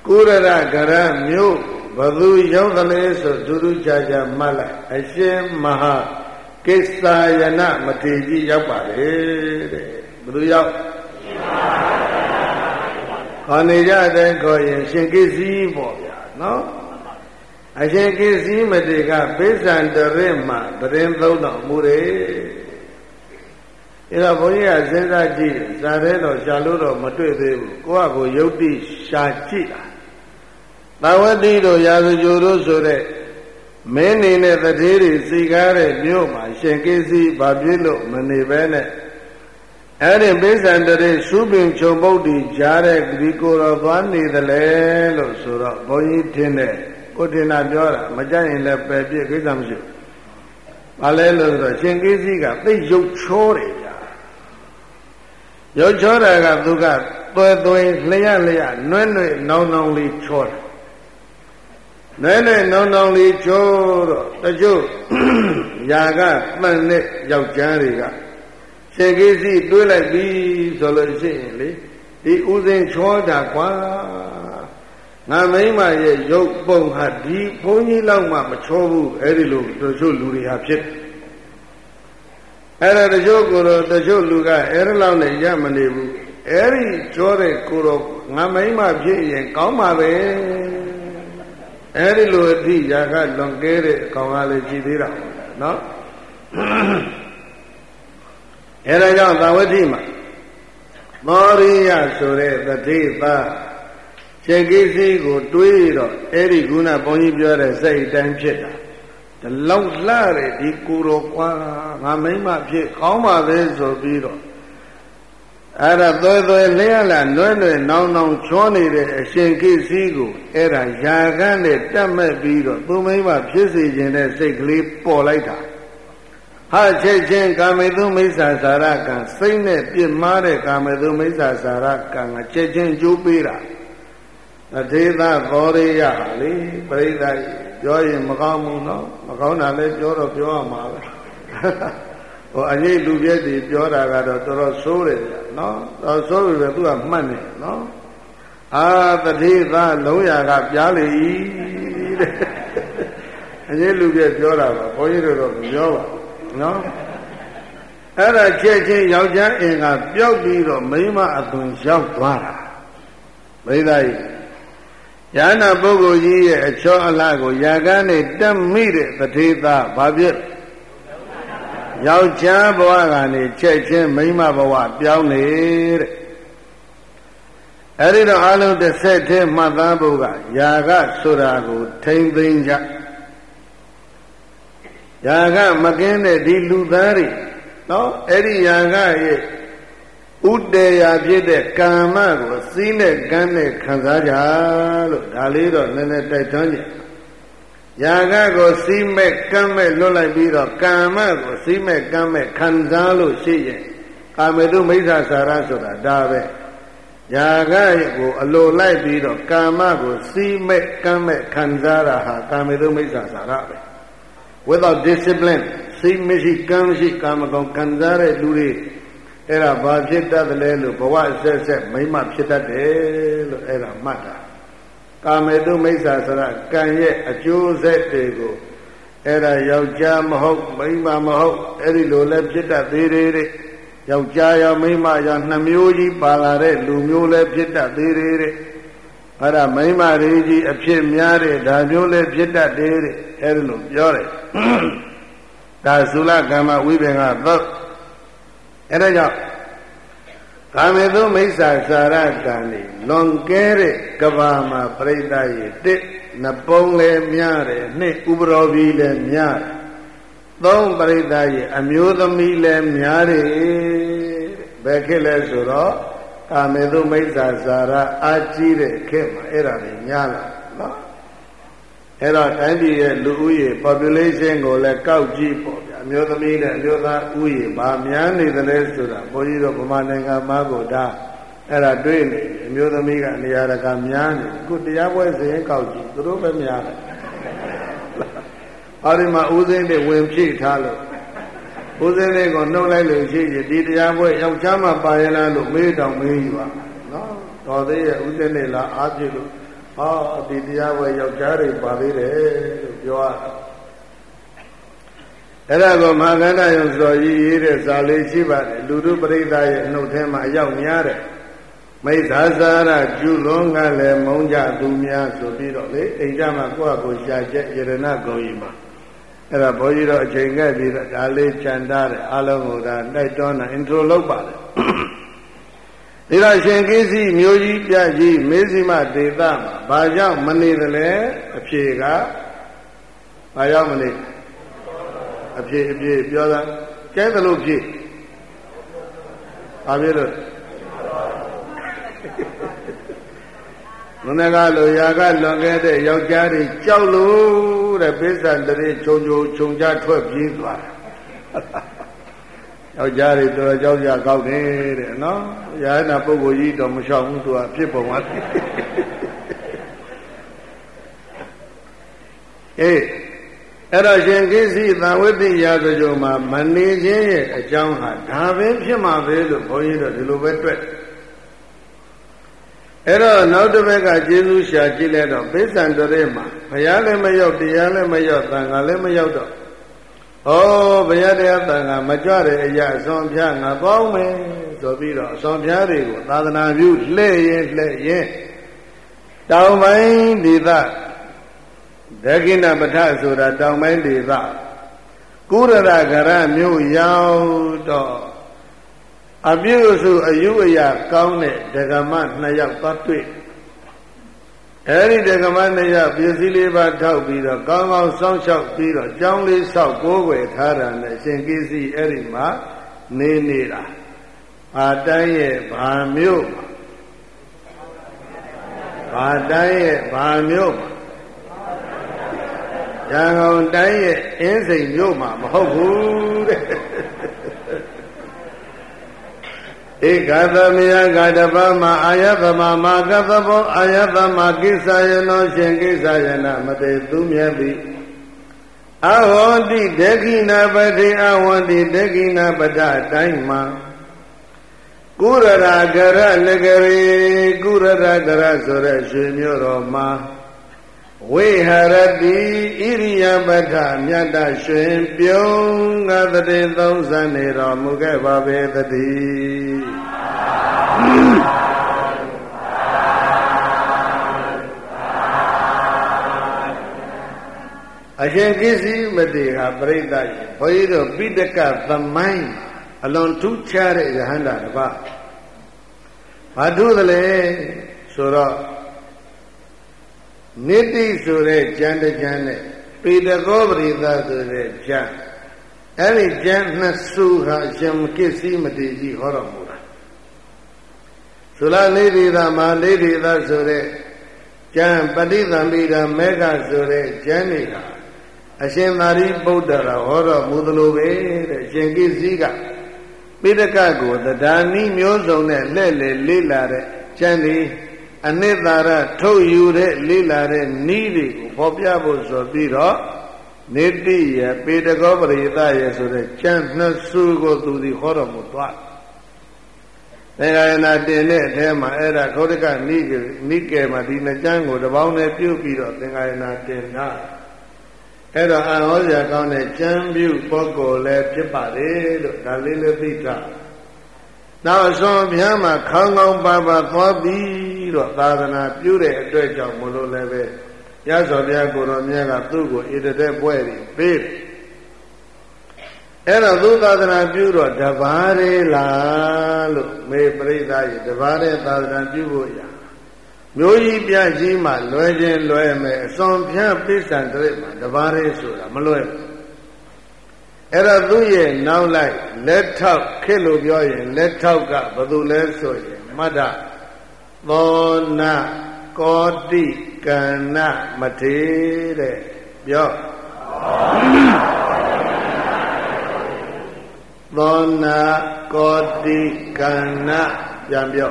ကုရရကရမြို့ဘသူရောက်သလဲဆိုဒုဒုချာချာမှတ်လိုက်အရှင်မဟာကိစ္ဆာယနမထေရကြီးရောက်ပါလေတဲ့ဘသူရောက်ခေါ်နေကြတဲ့ခေါ်ရင်ရှင်ကိစ္စည်းပေါ့ဗျာနော်အရှင်ကိစ္စည်းမထေရကပိဿံတရစ်မှာတရင်သုံးတော်မူတယ်အဲ့တော့ဘုန်းကြီးကစဉ်းစားကြည့်တယ်ဇာတဲ့တော့ရှာလို့တော့မတွေ့သေးဘူးကိုယ့်အကိုယုတ်တိရှာကြည့်တာသာဝတိတို့ရာဇဂိုတို့ဆိုတဲ့မင်းနေနဲ့တတိတွေစီကားတဲ့မြို့မှာရှင်ကိစ္စည်းဘာဖြစ်လို့မနေပဲနဲ့အဲ့ဒီပိဿံတရေစုပင်ချုံပုတ်တီကြားတဲ့ဒီကိုယ်တော်သွားနေတယ်လေလို့ဆိုတော့ဘုန်းကြီးထင်တယ်ကိုထင်တာပြောတာမကြိုက်ရင်လည်းပယ်ပြစ်ကိစ္စမရှိဘူး။ဘာလဲလို့ဆိုတော့ရှင်ကိစ္စည်းကသိရုပ်ချောတယ်ဗျာ။ရုပ်ချောတာကသူကသွဲသွဲလျှက်လျှက်နွဲ့နွဲ့နောင်နောင်လေးချောတာ။နွဲ့နွဲ့နောင်နောင်လေးချောတော့တချို့ຢာကတန်တဲ့ယောက်ျားတွေကရှင်ကိစ္စည်းတွေးလိုက်ပြီဆိုလို့ရှိရင်လေဒီဥစဉ်ချောတာကွာငါမိမရဲ့ရုပ်ပုံဟာဒီဘုန်းကြီးလောက်မှမချောဘူးအဲ့ဒီလိုတချို့လူတွေဟာဖြစ်အဲ့ဒါတချို့ကိုယ်တော်တချို့လူကအဲ့ဒီလောက်နဲ့ရမနေဘူးအဲ့ဒီချောတဲ့ကိုယ်တော်ငါမိမဖြစ်ရင်ကောင်းပါပဲအဲ့ဒီလိုအထိຢာကလွန်ကဲတဲ့အကောင်ကလည်းကြည်သေးတာနော်အဲ့ဒါကြောင့်သာဝတိမှာမောရိယဆိုတဲ့တတိသားရှင်ကိစ္စည်းကိုတွေးတော့အဲ့ဒီခုနဘုန်းကြီးပြောတဲ့စိတ်တိုင်းဖြစ်တာဒီလောက်လှတဲ့ဒီကိုယ်တော်ကွာငါမိမဖြစ်ကောင်းပါပဲဆိုပြီးတော့အဲ့ဒါသွဲသွဲလျှက်လာနွဲ့နွဲ့နောင်နောင်ချောနေတဲ့အရှင်ကိစ္စည်းကိုအဲ့ဒါຢာကန်းနဲ့တက်မဲ့ပြီးတော့သူမိမဖြစ်စေခြင်းတဲ့စိတ်ကလေးပေါ်လိုက်တာဟာချက်ချင်းကာမေတုမိစ္ဆာစာရကံစိတ်နဲ့ပြစ်မှားတဲ့ကာမေတုမိစ္ဆာစာရကံကချက်ချင်းကျိုးပေးတာအထေသသောရိယလေပရိသတ်ပြောရင်မကောင်းဘူးနော်မကောင်းတာလည်းပြောတော့ပြောရမှာပဲဟိုအကြီးလူပြည့်တွေပြောတာကတော့တော်တော်ဆိုးတယ်ဗျာနော်တော်ဆိုးပြီပဲသူကမှတ်နေနော်အာတတိသလုံးရကပြားလေတဲ့အကြီးလူပြည့်ပြောတာပါဘုန်းကြီးတို့တော့မပြောပါနော်အဲ့ဒါချက်ချင်းယောက်ျားအင်ကပျောက်ပြီးတော့မိန်းမအသွင်ရောက်သွားတာပရိသတ်ယန္နာပုဂ္ဂိုလ်ကြီးရဲ့အချောအလှကိုယာကန်းနဲ့တက်မိတဲ့တထေသားဘာဖြစ်ယောက်ျားဘဝကနေချက်ချင်းမိန်းမဘဝပြောင်းနေတဲ့အဲဒီတော့အလုံးတစ်ဆက်တည်းမှတ်သားဖို့ကယာကဆိုတာကိုထိမ့်သိမ်းကြယာကမကင်းတဲ့ဒီလူသားတွေနော်အဲ့ဒီယာကရဲ့ဥတေယဖြစ်တဲ့ကာမကိုစီးနဲ့ကမ်းနဲ့ခံစားကြလို့ဒါလေးတော့နည်းနည်းတိုက်တွန်းကြယာကကိုစီးမဲ့ကမ်းမဲ့လွတ်လိုက်ပြီးတော့ကာမကိုစီးမဲ့ကမ်းမဲ့ခံစားလို့ရှိရင်ကာမေတုမိစ္ဆာစာရဆိုတာဒါပဲယာကကိုအလိုလိုက်ပြီးတော့ကာမကိုစီးမဲ့ကမ်းမဲ့ခံစားတာဟာကာမေတုမိစ္ဆာစာရပဲwithout discipline စိတ်မရှိကံမရှိကာမဂုဏ်ခံစားတဲ့လူတွေအဲ့ဒါဘာဖြစ်တတ်တယ်လဲလို့ဘဝဆက်ဆက်မိမ့်မဖြစ်တတ်တယ်လို့အဲ့ဒါမှတ်တာကာမေတုမိစ္ဆာဆိုတာကံရဲ့အကျိုးဆက်တွေကိုအဲ့ဒါယောက်ျားမဟုတ်မိန်းမမဟုတ်အဲ့ဒီလိုလဲဖြစ်တတ်သေးတယ်တဲ့ယောက်ျားရောမိန်းမရောနှမျိုးကြီးပါလာတဲ့လူမျိုးလဲဖြစ်တတ်သေးတယ်တဲ့အဲ့ဒါမိန်းမတွေကြီးအဖြစ်များတဲ့ဒါမျိုးလဲဖြစ်တတ်တယ်တဲ့အဲ့ဒီလိုပြောတယ်ဒါသုလကမ္မဝိပင်္ဂသောအဲ့ဒါကြောင့်ကာမေတုမိစ္ဆာစာရကံนี่လွန်ကဲတဲ့ကဘာမှာပြိတ္တရဲ့တစ်နှစ်ပုံးလဲများတယ်နှစ်ဥပရောဘီလဲများတယ်သုံးပြိတ္တရဲ့အမျိုးသမီးလဲများတယ်ဘယ်ခေတ်လဲဆိုတော့ကာမေတုမိစ္ဆာစာရအာကြီးတဲ့ခေတ်မှာအဲ့ဒါတွေများလာနော်အဲ့တော့တိုင်းပြည်ရဲ့လူဦးရေ population ကိုလည်းကောက်ကြည့်ပေါ့ဗျာအမျိုးသမီးနဲ့အမျိုးသားဦးရေဘာများနေသလဲဆိုတာဘုန်းကြီးတို့ဗမာနိုင်ငံမှာကိုဒါအဲ့ဒါတွေ့နေအမျိုးသမီးကနေရာတကာများနေခုတရားပွဲစရင်ကောက်ကြည့်သူတို့ပဲများတယ်အော်ဒီမှာဦးစင်းတွေဝင်ဖြည့်ထားလို့ဦးစင်းတွေကိုနှုတ်လိုက်လို့ရှိရင်ဒီတရားပွဲယောက်ျားမှပါရလားလို့မေးတောင်မေးယူပါနော်တော်သေးရဲ့ဦးစင်းတွေလားအားပြည့်လို့ဟာဒီတရားဝဲယောက်ျားတွေပါသေးတယ်လို့ပြောရအဲ့ဒါကိုမဟာကန္တယုံဆိုကြီးရေးတဲ့ဇာလေးရှိပါတယ်လူတို့ပြိဿရဲ့အနှုတ်ထဲမှာအရောက်များတယ်မိစ္ဆာစာရကျူလွန်ကလည်းမုံကြသူများဆိုပြီးတော့လေအိမ်ကြမှာကိုယ့်အကိုရှာချက်ယရဏဂုံကြီးမှာအဲ့ဒါဘုန်းကြီးတို့အချိန်ခဲ့ပြီးတော့ဒါလေးခြံထားတယ်အလုံးကိုဒါတိုက်တွန်းတာ intro လုပ်ပါတယ်ဒီတော့ရှင်ကိစီမျိုးကြီးပြကြီးမေဇိမဒေသမှာဘာကြောင့်မနေတယ်လဲအဖြေကဘာကြောင့်မနေအဖြေအဖြေပြောတာကျဲတယ်လို့ဖြေဘာဖြစ်လို့မနေ့ကလိုရာကလွန်ခဲ့တဲ့ယောက်ျားတွေကြောက်လို့တဲ့ပိဿံတရေခြုံခြုံခြုံကြထွက်ပြေးသွားတာယောက်ျားတွေတော်ကြောက်ကြကောက်တယ်တဲ့နော်ရာနာပုဂ္ဂိုလ်ကြီးတော့မလျှောက်ဘူးသူကဖြစ်ပုံပါအေးအဲ့တော့ရှင်ကိစီသံဝိတ္တိရာဇကြုံမှာမနေခြင်းရဲ့အကြောင်းဟာဒါပဲဖြစ်မှာပဲလို့ဘုန်းကြီးတို့ဒီလိုပဲတွေ့အဲ့တော့နောက်တစ်ဘက်ကကျေးဇူးရှာကြည့်လိုက်တော့ပိဿံတရေမှာဘုရားလည်းမရောက်တရားလည်းမရောက်သံဃာလည်းမရောက်တော့ဩဘုရားတရားသံဃာမကြွတဲ့အရာအစွန်ဖျားငါပေါင်းမယ်ဆိုပြီးတော့အစွန်ဖျားတွေကိုသာသနာပြုလှည့်ရင်လှည့်ရင်တောင်ပိုင်းဒေသဒကိဏပဋ္ဌဆိုတာတောင်ပိုင်းဒေသကုရရဂရမြို့ရောက်တော့အပြုစုအယုအရာကောင်းတဲ့ဒဂမနှစ်ယောက်သွားတွေ့အဲဒီဒဂမနှစ်ယောက်ပစ္စည်းလေးပါထောက်ပြီးတော့ကောင်းကောင်းစောင့်ရှောက်ပြီးတော့ကျောင်းလေးဆောက်ကိုးကွယ်ထားတာနဲ့ရှင်ကိစီအဲ့ဒီမှာနေနေတာအာတိုင်းရဲ့ဘာမြို့ဘာတိုင်းရဲ့ဘာမြို့ရန်ကုန်တိုင်းရဲ့အင်းစိန်မြို့မှာမဟုတ်ဘူးတဲ့ဧကသမယကတပမအာယသမမာကသဘောအာယသမကိစ္စယနောရှင်ကိစ္စယနာမတေသူမြတ်သည်အဟောတိဒခိနာပတိအဝန္တိဒခိနာပဒတိုင်းမှာကုရရာဂရနဂရီကုရရာဂရဆိုတဲ့ရွှေမြို့တော်မှာဝိဟရတိဣရိယပဋ္ဌမြတ်တရွှင်ပြုံးငါတတိသုံးဆန်းနေတော်မူခဲ့ပါပေသတည်းအရှင်ကိစီမတေဟာပရိသတ်ရေဘုန်းကြီးတို့ပိဋကသမိုင်းအလွန်ထူးခြားတဲ့ယဟန္တာတစ်ပါးဘာထူးသလဲဆိုတော့နိတိဆိုတဲ့ကျမ်းတစ်ကျမ်းနဲ့ပေတကောပရိသဆိုတဲ့ကျမ်းအဲ့ဒီကျမ်းနှစ်စုဟာရှင်ကိစီမတေကြီးဟောတော်မူတာသုလနေတိသာမနေတိသာဆိုတဲ့ကျမ်းပဋိသန္ဓိတာမေဃဆိုတဲ့ကျမ်းတွေဟာအရှင်သာရိပုတ္တရာဟောတော်မူသလိုပဲတဲ့ရှင်ကိစီကပိဋကကိုတရားနည်းမျိုးစုံနဲ့လှည့်လည်လေးလာတဲ့ကျမ်းတွေအနိတ္တရထုတ်ယူတဲ့လေးလာတဲ့နည်းတွေကိုဖော်ပြဖို့ဆိုပြီးတော့နိတိယပေတကောပရိသယဆိုတဲ့ကျမ်းနှစ်စုကိုသူဒီဟောတော်မူသွားသင်္ဃာယနာတင်တဲ့အထဲမှာအဲ့ဒါခောဒကနိကေနိကေမှာဒီနှစ်ကျမ်းကိုတစ်ပေါင်းနဲ့ပြုတ်ပြီးတော့သင်္ဃာယနာတင်တာအဲ့တော့အဟောစရာကောင်းတဲ့ကျမ်းပြုပုဂ္ဂိုလ်လည်းဖြစ်ပါလေလို့ဒါလေးလည်းသိတာနောက်အစွန်ဘုရားမှာခေါင်းကောင်းပါပါသွားပြီးတော့သာသနာပြုတဲ့အတွက်ကြောင့်မလို့လည်းပဲရသော်ဘုရားကိုတော်မြတ်ကသူ့ကိုဣတတဲ့ပွဲတွေပေးတယ်အဲ့တော့သူသာသနာပြုတော့တပါးရေလားလို့မေပရိသတ်ရေတပါးတဲ့သာသနာပြုဖို့ရမျိုးကြီးပြကြီးမှလွယ်ခြင်းလွယ်မယ်အစွန်ဖြန့်ပိဿံတရိပ်မှာတပါးရေဆိုတာမလွယ်ဘူးအဲ့တော့သူ့ရဲ့နောက်လိုက်လက်ထောက်ခက်လို့ပြောရင်လက်ထောက်ကဘယ်သူလဲဆိုရင်မတ္တသောနာကောတိကဏ္ဏမထေတဲ့ပြောသောနာကောတိကဏ္ဏပြန်ပြော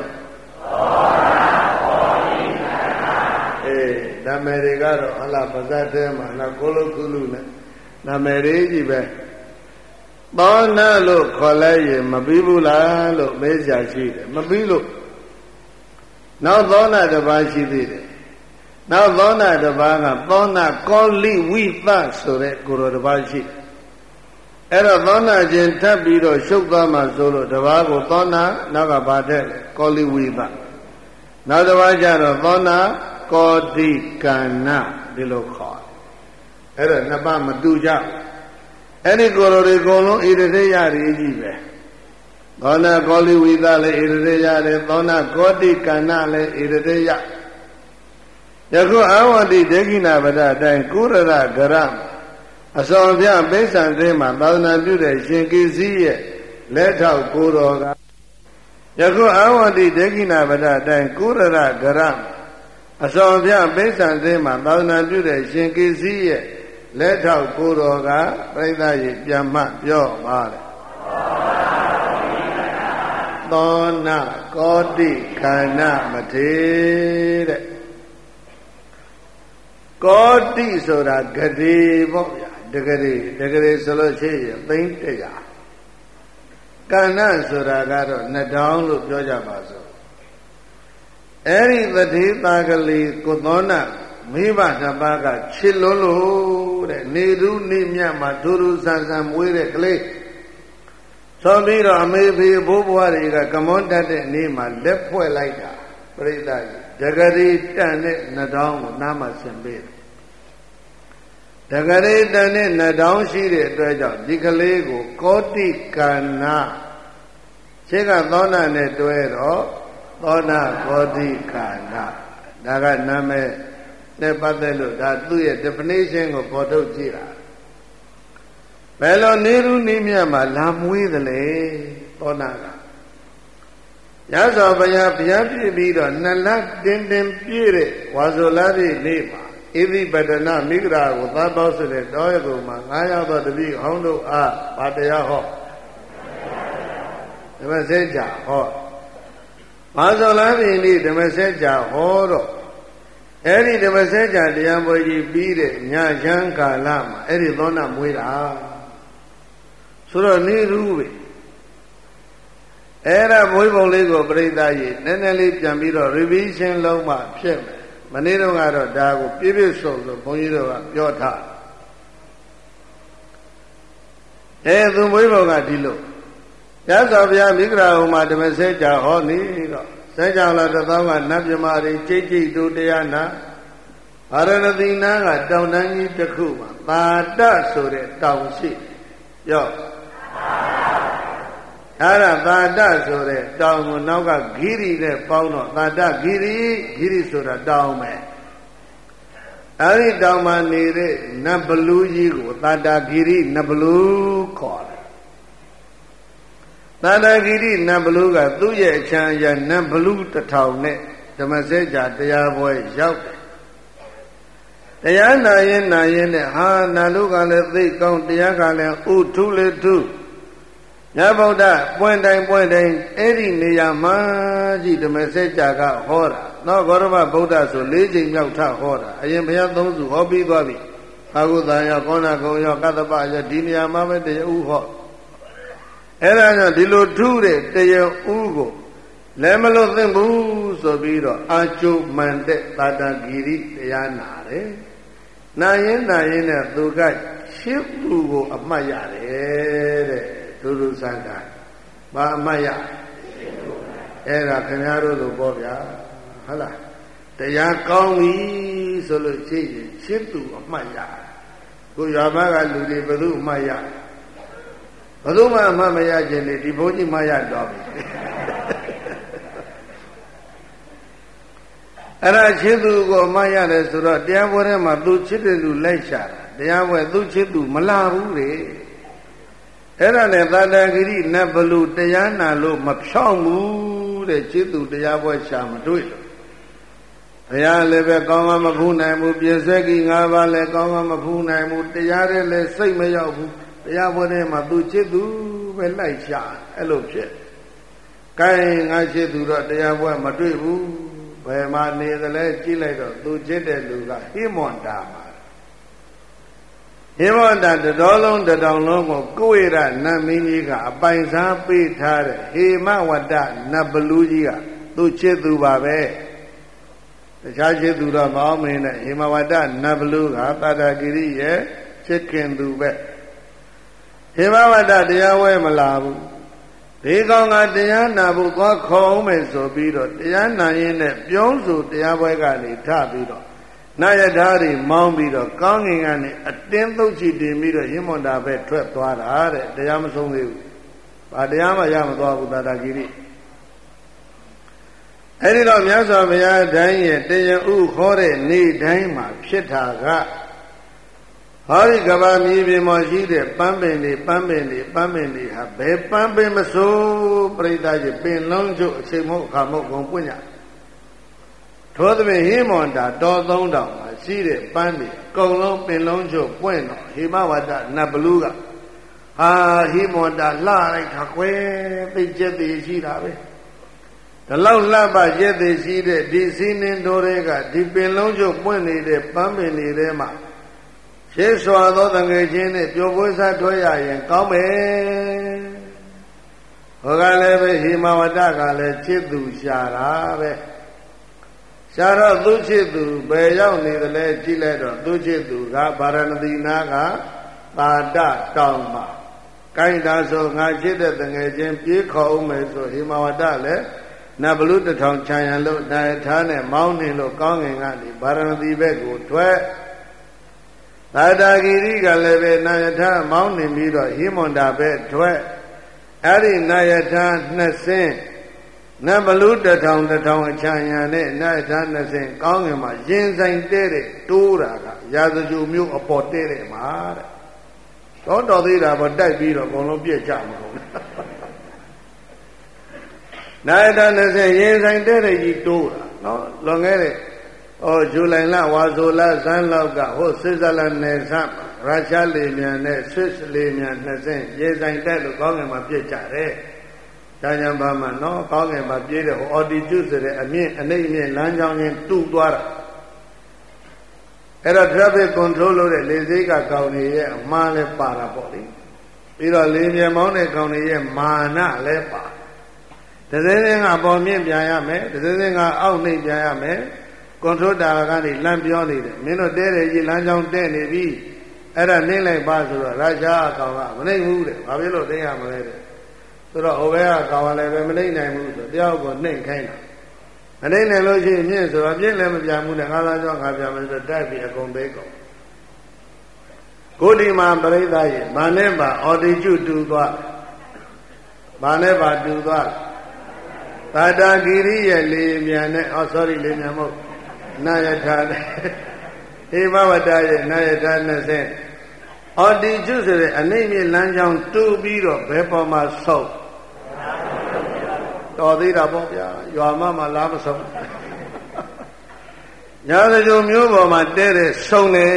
အေးနာမည်တွေကတော့ဟလာပါဇတ်ထဲမှာနာကိုလုကုလုနဲ့နာမည်တွေကြီးပဲသောနာလို့ခေါ်လိုက်ရင်မပြီးဘူးလားလို့မေးကြရှိတယ်မပြီးလို့နောက်သောနာတစ်ပါးရှိသေးတယ်နောက်သောနာတစ်ပါးကသောနာကောလိဝိသဆိုတဲ့ကိုယ်တော်တစ်ပါးရှိအဲ့တော့သောနာချင်းထပ်ပြီးတော့ရှုပ်သွားမှဆိုလို့တစ်ပါးကိုသောနာနောက်ကဘာတဲ့လဲကောလိဝိသနောက်တစ်ပါးကျတော့သောနာကောတိကဏ္ဏဒီလိုခေါ်အဲ့တော့နှစ်ပါးမတူကြအဲ့ဒီကိုယ်တော်တွေအကုန်လုံးဣရသေးရည်ကြီးပဲသောနာကောလိဝိသလည်းဣရသေးရတယ်သောနာကောတိကဏ္ဏလည်းဣရသေးရယခုအာဝတိဒေဂိနာပဒအတိုင်းကုရရဂရအစောပြပိဿံသေးမှာသာသနာပြုတဲ့ရှင်ကိစီရဲ့လက်ထောက်ကိုတော်ကယခုအာဝတိဒေဂိနာပဒအတိုင်းကုရရဂရအစောပြပိဿံသေးမှာသာသနာပြုတဲ့ရှင်ကိစီရဲ့လက်ထောက်ကိုတော်ကပြိဿရေပြန်မှပြောပါတယ်သောနာကောတိခန္ဓမထေတဲ့ကောတိဆိုတာဂရေပေါ့ဗျာတဂရေတဂရေဆိုလို့ရှိရင်သိန်းတရာကဏ္ဍဆိုတာကတော့နှစ်တောင်းလို့ပြောကြပါစို့အဲ့ဒီသတိသားကလေးကိုသောနာမိဘနှစ်ပါးကချစ်လွန်းလို့တဲ့နေရုနေမြတ်မှာဒုရုဆန်ဆန်မွေးတဲ့ကလေးဆိုပြီးတော့အမေဖေဘိုးဘွားတွေကကမွန်တတ်တဲ့နေ့မှာလက်ဖွဲ့လိုက်တာပြိဿကြီးဒဂရီတန်တဲ့နှစ်တောင်းကိုနားမှာဆင်ပေးတယ်ဒဂရီတန်တဲ့နှစ်တောင်းရှိတဲ့အတွက်ကြောင့်ဒီကလေးကိုကောတိကဏ္ဏရှင်းကသောနာနဲ့တွဲတော့သောနာကောတိကဏ္ဏဒါကနာမည်နဲ့ပတ်သက်လို့ဒါသူ့ရဲ့ definition ကိုပေါ်ထုတ်ကြည့်တာဘယ်လိုနေရုနေမြတ်မှာလာမွေးသလဲသောနာကရသော်ဘုရားဘုရားပြည့်ပြီးတော့နှစ်လတင်းတင်းပြည့်တဲ့ဝါဆိုလာပြည့်နေ့မှာဣတိပတနာမိဂရာကိုသာပေါဆိုတဲ့တောရကုံမှာငါးယောက်သောတပည့်ဟောင်းတို့အားဗာတရားဟောဓမ္မစကြာဟောဝါဆိုလာပြည့်နေ့ဓမ္မစကြာဟောတော့အဲ့ဒီဓမ္မစကြာတရားပွဲကြီးပြီးတဲ့ညချမ်းကာလမှာအဲ့ဒီသောနာမွေးတာဆိုတော့နေရူးပဲအဲ့ဒါမွေးပုံလေးကိုပြိဿကြီးနည်းနည်းလေးပြန်ပြီးတော့ revision လုံးမှဖြစ်မယ်မနေ့တော့ကတော့ဒါကိုပြည့်ပြည့်စုံစုံဘုန်းကြီးတို့ကပြောထားအဲသူမွေးပုံကဒီလိုရသော်ဘုရားမိဂရာဟိုမှာဓမ္မစကြာဟောနေတော့စကြာလာတသောကနတ်မြမာတွေကြိတ်ကြိတ်တို့တရားနာအာရဏသီနာကတောင်တန်းကြီးတစ်ခုမှာသာတဆိုတဲ့တောင်ရှိရော့အဲ့ဒါသာတဆိုတဲ့တောင်ကိုနောက်ကဂိရိနဲ့ပေါင်းတော့သာတဂိရိဂိရိဆိုတာတောင်ပဲအဲ့ဒီတောင်မှာနေတဲ့နတ်ဘလူးကြီးကိုသာတဂိရိနတ်ဘလူးခေါ်တယ်သာတဂိရိနတ်ဘလူးကသူ့ရဲ့အချမ်းအရာနတ်ဘလူးတစ်ထောင်နဲ့ဓမ္မစကြာတရားပွဲရောက်တယ်တရားနာရင်နာရင်နဲ့ဟာနာလို့ကလည်းသိကောင်းတရားကလည်းဥထုလေထုညဗုဒ္ဓပွင့်တိုင်းပွင့်တိုင်းအဲ့ဒီနေရာမှာကြည့်ဓမ္မစကြာကဟောတာနော်ဂေါရမဗုဒ္ဓဆို၄ချိန်မြောက်ထဟောတာအရင်ဘုရားသုံးစုဟောပြီးသွားပြီအာဟုသာယကောဏကုံရောကတ္တပရောဒီနေရာမှာပဲတရားဥဟောအဲ့ဒါကြောင့်ဒီလိုထုတဲ့တရားဥကိုလည်းမလို့သင့်ဘူးဆိုပြီးတော့အာကျုမှန်တဲ့သာတဂီရိတရားနာတယ်နာရင်နာရင်နဲ့သူကရှင်းသူကိုအမှတ်ရတယ်တဲ့ဒုရုသံကဘာအမှတ်ရအဲ့ဒါခင်ဗျားတို့လိုပေါ့ဗျာဟုတ်လားတရားကောင်းပြီဆိုလို့ရှိရင်ရှင်းသူအမှတ်ရကိုရွာမကလူတွေဘယ်သူအမှတ်ရဘယ်သူမှအမှတ်မရခြင်းလေဒီဘုန်းကြီးမှရတော့ပြီအဲ့ဒါချစ်သူကိုအမှတ်ရတယ်ဆိုတော့တရားပွဲထဲမှာသူချစ်တဲ့လူလိုက်ရှာတာတရားပွဲသူချစ်သူမလာဘူးလေအဲ့ဒါနဲ့သာတဂိရိနတ်ဘလူတရားနာလို့မဖြောင်းဘူးတဲ့ချစ်သူတရားပွဲရှာမတွေ့လို့ဘုရားလည်းပဲကောင်းမှမဖူးနိုင်ဘူးပြည့်စက်ကြီး၅ပါးလည်းကောင်းမှမဖူးနိုင်ဘူးတရားတွေလည်းစိတ်မရောက်ဘူးတရားပွဲထဲမှာသူချစ်သူပဲလိုက်ရှာအဲ့လိုဖြစ်ကဲငါချစ်သူတော့တရားပွဲမတွေ့ဘူးဘယ်မှာနေသလဲကြည့်လိုက်တော့သူချစ်တဲ့လူကဟိမွန်တာမှာဟိမွန်တာတတော်လုံးတတောင်လုံးကိုကိုဝေရနတ်မင်းကြီးကအပိုင်စားပေးထားတဲ့ဟေမဝတ္တနတ်ဘလူးကြီးကသူချစ်သူပါပဲတခြားရှိသူတော့မအောင်မင်းနဲ့ဟိမဝတ္တနတ်ဘလူကသာတာဂိရိရဲ့ချစ်ခင်သူပဲဟိမဝတ္တတရားဝဲမလာဘူးဒီကောင်ကတရားနာဖို့သွားခေါ်အောင်မယ်ဆိုပြီးတော့တရားနာရင်းနဲ့ပြုံးစုတရားပွဲကနေထပြီးတော့နာယထာတွေမောင်းပြီးတော့ကောင်းငင်ကနေအတင်းသုတ်ချီတင်ပြီးတော့ရင်းမွန်တာပဲထွက်သွားတာတဲ့တရားမဆုံးသေးဘူး။ဘာတရားမှရမသွားဘူးသာတာဂိရိအဲ့ဒီတော့မြတ်စွာဘုရားတိုင်းရဲ့တရားဥခေါ်တဲ့နေ့တိုင်းမှာဖြစ်တာကဟောဒီကဘာမြေပြင်မှာရှိတဲ့ပန်းပင်တွေပန်းပင်တွေပန်းပင်တွေဟာဘယ်ပန်းပင်မဆိုးပြိတ္တာကြီးပင်လုံးကျုပ်အချိန်မဟုတ်အခါမဟုတ်ကုန်ပွင့်ကြထို့သဖြင့်ဟိမွန်တာတော်သုံးတောင်မှာရှိတဲ့ပန်းတွေအကုန်လုံးပင်လုံးကျုပ်ပွင့်တော့ဟိမဝတ္တနတ်ဘလူးကဟာဟိမွန်တာလှလိုက်တာကွယ်သိကျက်သေးရှိတာပဲဒီလောက်လှပရက်သေးရှိတဲ့ဒီစီးနှင်းတော်တွေကဒီပင်လုံးကျုပ်ပွင့်နေတဲ့ပန်းပင်တွေထဲမှာရှေးစွာသောတငယ်ချင်းနဲ့ပျော်ပွဲစားထွဲရရင်ကောင်းမယ်ဟောကလည်းပဲဟိမဝတ္တကလည်းချစ်သူရှာတာပဲရှာတော့သူချစ်သူဘယ်ရောက်နေသလဲကြည့်လိုက်တော့သူချစ်သူကဗာရဏသီနာကပါဒတောင်မှာကိုင်းတာဆိုငါချစ်တဲ့တငယ်ချင်းပြေးခေါ်အောင်မယ်ဆိုဟိမဝတ္တလည်းနတ်ဘလူတထောင်ခြံရံလို့နိုင်ထားနဲ့မောင်းနေလို့ကောင်းငင်ကနေဗာရဏသီဘက်ကိုထွက်သာတာဂိရိကလည်းပဲနာယထာမောင်းနေပြီးတော့ဟိမွန်တာပဲထွက်အဲ့ဒီနာယထာနှစ်ဆင်းနတ်ဘလူတထောင်တထောင်အချမ်းရံနဲ့နာယထာနှစ်ဆင်းကောင်းငင်မှာရင်ဆိုင်တဲတဲ့တိုးတာကရာဇဂုမျိုးအပေါ်တဲတဲ့မှာတဲ့တော့တော်သေးတာပေါ့တိုက်ပြီးတော့အကုန်လုံးပြည့်ကြမှာဟုတ်နာယထာနှစ်ဆင်းရင်ဆိုင်တဲတဲ့ကြီးတိုးတာနော်လွန်ခဲ့တဲ့ဩဇူလိုင်လဝါဆိုလဇန်းလောက်ကဟိုဆွစ်ဇာလန်နယ်စပ်ရုရှားလေမြန်နဲ့ဆွစ်လေမြန်နှစ်ဆင့်ရေဆိုင်တက်လို့ကောင်းငင်မှာပြည့်ကြတယ်။ဒါကြောင့်ဘာမှနော်ကောင်းငင်မှာပြည့်တဲ့ဟိုအော်တီကျုဆိုတဲ့အမြင့်အနှိမ့်အမြင့်လမ်းကြောင်းချင်းတူသွားတာ။အဲ့တော့ traffic control လို့တဲ့လေစိတ်ကကောင်တွေရဲ့အမှားလဲပါတာပေါ့လေ။ပြီးတော့လေမြန်မောင်းတဲ့ကောင်တွေရဲ့မာနလဲပါ။တစ်စင်းစင်းကပေါ်မြင့်ပြန်ရမယ်။တစ်စင်းစင်းကအောက်နှိမ့်ပြန်ရမယ်။ကွန်ထရိုတာကနေလမ်းပြောနေတယ်မင်းတို့တဲတယ်ကြီးလမ်းကြောင်းတဲနေပြီအဲ့ဒါနှိမ့်လိုက်ပါဆိုတော့ရုရှားအကောင်ကမနှိမ့်ဘူးတဲ့ဘာဖြစ်လို့တင်းရမလဲတဲ့ဆိုတော့ဟိုဘက်ကအကောင်ကလည်းပဲမနှိမ့်နိုင်ဘူးဆိုတယောက်ကိုနှိမ့်ခိုင်းတာမနှိမ့်နိုင်လို့ရှိရင်မြင့်ဆိုတော့ပြည့်လည်းမပြဘူးနဲ့ငါးသားကြောင့်ငါပြမယ်ဆိုတိုက်ပြီးအကုန်သေးကုန်ကိုဒီမှာပရိသတ်ရဲ့ဗာနဲ့ပါအော်ဒီကျုတူသွားဗာနဲ့ပါတူသွားသာတာဂိရိရဲ့လေမြန်နဲ့အော် sorry လေမြန်မဟုတ်နာယထာဟိမဝတ္တရဲ့နာယထာနှစ်ဆင့်အော်ဒီကျုဆိုတဲ့အနိမ့်မြေလမ်းကြောင်းတူပြီးတော့ဘယ်ပေါ်မှာဆုပ်တော်သေးတာပေါ့ဗျာရွာမမှာလားမဆုံးညာစကြုံမျိုးပေါ်မှာတဲတဲ့ဆုံနေ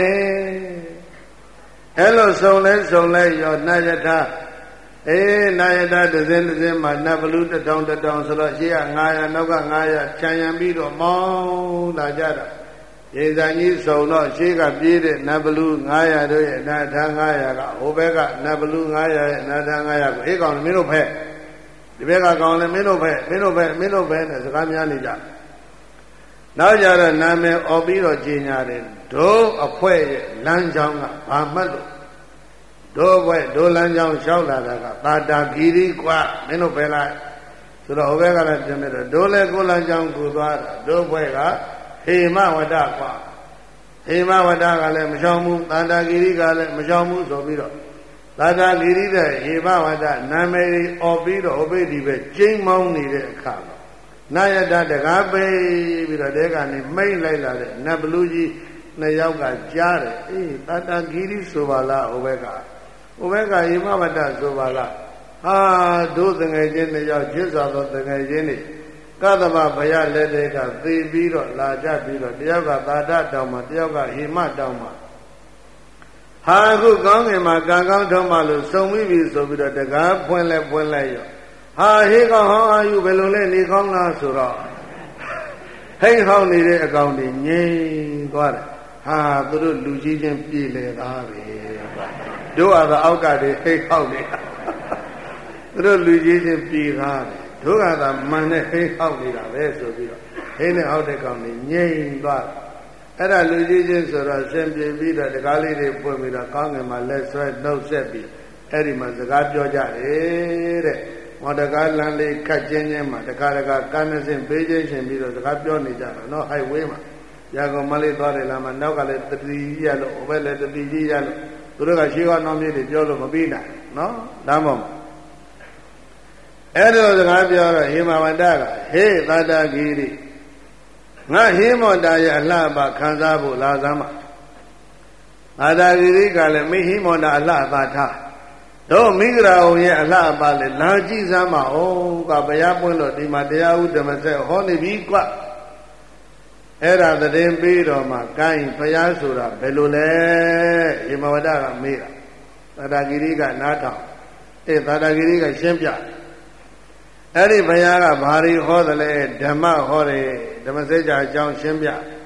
အဲ့လိုဆုံလဲဆုံလဲရောနာယထာအေးနာယထာတစ်စင်းတစ်စင်းမှာနတ်ဘလူတထောင်တထောင်ဆိုတော့ရှေ့ကငါးရာနောက်ကငါးရာခြံရံပြီးတော့မောင်းလာကြတာရေစံကြီးစုံတော့ရှေ့ကပြေးတဲ့နတ်ဘလူငါးရာတို့ရဲ့အနာထာငါးရာကဟိုဘက်ကနတ်ဘလူငါးရာရဲ့အနာထာငါးရာကိုအေးကောင်မင်းတို့ဖက်ဒီဘက်ကကောင်လည်းမင်းတို့ဖက်မင်းတို့ဖက်မင်းတို့ဖက်နဲ့စကားများနေကြနောက်ကြတော့နာမည်អော်ပြီးတော့ကြီးညာတယ်ဒုအဖွဲ့ရဲ့လမ်းကြောင်းကဘာမှတ်လို့ဒုဘွဲ့ဒုလမ်းကြောင်းလျှောက်လာတာကသာတာဂိရိကွာမင်းတို့ပဲလားဆိုတော့ဟိုဘက်ကလည်းပြင်တယ်ဒုလည်းကိုလမ်းကြောင်းကိုသွားတာဒုဘွဲ့ကဟေမဝတ္တကွာဟေမဝတ္တကလည်းမရှောင်ဘူးသာတာဂိရိကလည်းမရှောင်ဘူးဆိုပြီးတော့သာတာဂိရိတဲ့ဟေမဝတ္တနာမည်អော်ပြီးတော့ဟိုဘက်ဒီပဲကျိန်းမောင်းနေတဲ့အခါမှာနာယတတကားပိပြီးတော့တဲကနေမိတ်လိုက်လာတဲ့နတ်ဘလူကြီးနှစ်ယောက်ကကြားတယ်အေးသာတာဂိရိဆိုပါလားဟိုဘက်ကဟိုဘက်ကဟိမဝတ္တဆိုပါလားဟာတို့တငယ်ချင်းနှစ်ယောက်ချစ်စွာသောတငယ်ချင်းတွေကသဗ္ဗဘယလက်တွေကသေပြီးတော့လာကြပြီးတော့တယောက်ကသာဒတောင်မှာတယောက်ကဟိမတောင်မှာဟာအခုကောင်းငင်မှာကံကောင်းထုံးမှလို့စုံပြီးပြီဆိုပြီးတော့တကားဖွင့်လဲဖွင့်လိုက်ရောဟာဟေးကောင်ဟောင်းအာယုဘယ်လိုလဲနေကောင်းလားဆိုတော့ဟိတ်ဟောင်းနေတဲ့အကောင်တွေငြိမ်သွားတယ်ဟာသူတို့လူကြီးချင်းပြည်လေသားပဲတို့ဟာအောက်ကတည်းဟိတ်ဟောင်းနေတာသူတို့လူကြီးချင်းပြည်သားတယ်တို့ကသာမန်နဲ့ဟိတ်ဟောင်းနေတာပဲဆိုပြီးတော့ဟဟင်းနဲ့အောက်တဲ့ကောင်ကြီးငြိမ်သွားအဲ့ဒါလူကြီးချင်းဆိုတော့ဆင်ပြေပြီးတော့တကားလေးတွေပွင့်ပြီးတော့ကောင်းငင်မှာလက်ဆွဲနှုတ်ဆက်ပြီးအဲ့ဒီမှာစကားပြောကြတယ်တဲ့မော်တကားလမ်းလေးခတ်ချင်းချင်းမှာတကားတကားကန်းနေစင်ပေးချင်းရှင်ပြီးတော့စကားပြောနေကြတာနော်ဟိုက်ဝေးမှာရာကောင်မလေးသွားတယ်လားမနောက်ကလည်းတတိကြီးရလို့ဟိုဘက်လည်းတတိကြီးရလို့သူတို့ကရှေးကနောင်မြေတွေပြောလို့မပြီးနိုင်နော်ဒါမှမဟုတ်အဲ့ဒီစကားပြောတော့ဟိမဝတ္တကဟေးသာတဂီရိငါဟိမောတာရဲ့အလှပခံစားဖို့လာစမ်းပါသာတဂီရိကလည်းမိဟိမောတာအလှသာထားတို့မိဂရာုံရဲ့အလှပလည်းလာကြည့်စမ်းပါဦးကဘုရားပွင့်လို့ဒီမှာတရားဥဓမ္မဆက်ဟောနေပြီကွအဲ့ဒါသတင်းပြီးတော့မှကိုင်းဘုရားဆိုတာဘယ်လိုလဲဟိမဝတ္တကမေးတာသာတဂီရိကနားထောင်အဲသာတဂီရိကရှင်းပြအဲ့ဒီဘုရားကဘာတွေဟောတယ်လဲဓမ္မဟောတယ်ဓမ္မစကြာအကြောင်းရှင်းပြ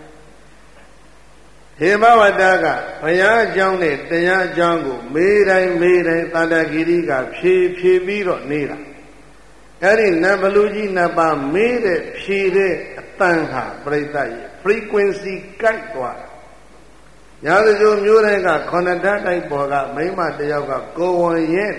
ဟေမဝတ္တကဘုရားအကြောင်းနဲ့တရားအကြောင်းကိုမေးတိုင်းမေးတိုင်းသာတဂီရိကဖြေဖြေပြီးတော့နေတာအဲ့ဒီနတ်ဘလူကြီးနတ်ပါမေးတဲ့ဖြေတဲ့အတန်ဟာပြိဿရဲ့ frequency ကိုက်သွားတာညာစကြိုမျိုးတိုင်းကခொနတတိုက်ပေါ်ကမိမတယောက်ကကိုဝန်ရဲ့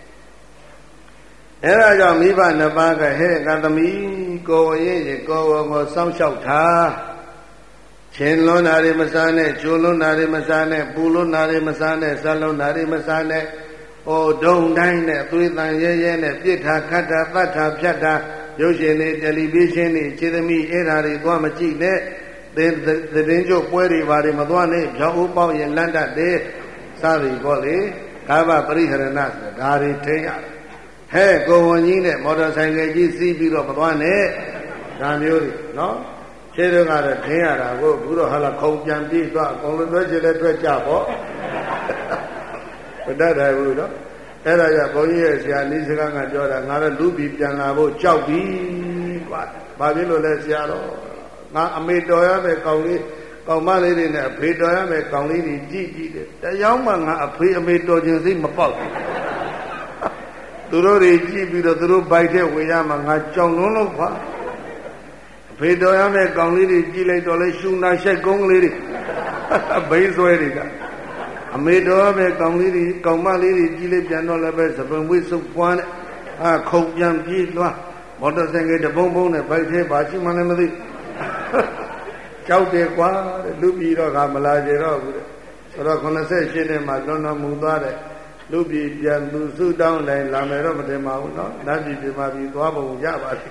အဲ့ဒါကြောင့်မိဘနှစ်ပါးကဟဲ့ကသမီးကိုဝန်ရဲ့ကိုဝန်ကိုစောင့်ရှောက်ထားချင်းလွန်းတာတွေမစားနဲ့ချိုလွန်းတာတွေမစားနဲ့ပူလွန်းတာတွေမစားနဲ့ဆက်လွန်းတာတွေမစားနဲ့ဟိုဒုံတိုင်းနဲ့သွေးတန်ရဲရဲနဲ့ပြစ်ထားခတ်တာတတ်တာဖြတ်တာရုပ်ရှင်တွေတယ်လီဗီရှင်းတွေခြေသမီးအဲ့ဓာတွေသွားမကြည့်နဲ့သတင်းကျုပ်ပွဲတွေဘာတွေမသွားနဲ့ဖြောင်းဦးပေါက်ရင်လန့်တတ်တယ်စသည်ပေါ့လေကာဘပရိဟရဏဆိုတာဒါတွေထိန်းရတယ်ဟဲ့ကိုဝန်ကြီးနဲ့မော်တော်ဆိုင်ကယ်ကြီးစီးပြီးတော့မသွားနဲ့ဒါမျိုးတွေနော်ခြေတို့ကတော့ထိန်းရတာကိုအခုတော့ဟာလာခုံပြန်ပြေးသွားအကုန်လုံးတွဲချင်လဲတွဲကြပေါ့မတတ်တယ်ဘူးနော်အဲ့ဒါကြောင့်ဘုန်းကြီးရဲ့ဆရာနီးစကားကပြောတာငါတော့လူပြီးပြန်လာဖို့ကြောက်ပြီကွာဘာဖြစ်လို့လဲဆရာတော်ငါအမေတော်ရမယ်ကောင်လေးကောင်မလေးတွေနဲ့အဖေတော်ရမယ်ကောင်လေးတွေကြည့်ကြည့်တယ်တရားမှငါအဖေအမေတော်ခြင်းစိတ်မပေါက်ဘူးသူတို့တွေကြည့်ပြီးတော့သူတို့ဘိုက်ထဲဝင်ရမှာငါကြောင်လုံးလုံးခွာအဖေတော်ရမယ်ကောင်လေးတွေကြည့်လိုက်တော့လဲရှူနာရှိုက်ကုန်းကလေးတွေဘိန်းဆွဲတွေကအမေတော်ပဲကောင်လေးတွေကောင်မလေးတွေကြီးလေးပြန်တော့လည်းပဲစပင်ဝိစုပ်ပွားနဲ့အာခုံပြန်ပြေးသွားမော်တော်ဆိုင်ကတပုံပုံနဲ့ဘိုက်သေးပါရှိမှလည်းမသိကြောက်တယ်ကွာတဲ့လူပြည်တော့ကမလာကြတော့ဘူးတဲ့ဆိုတော့ခုနှစ်ဆယ်ရှင်းနဲ့မှလွန်တော်မူသွားတဲ့လူပြည်ပြန်သူစုတောင်းတိုင်းလာမယ်တော့မတင်ပါဘူးနော်နတ်ပြည်ပြမပြီးသွားပုံရပါစေ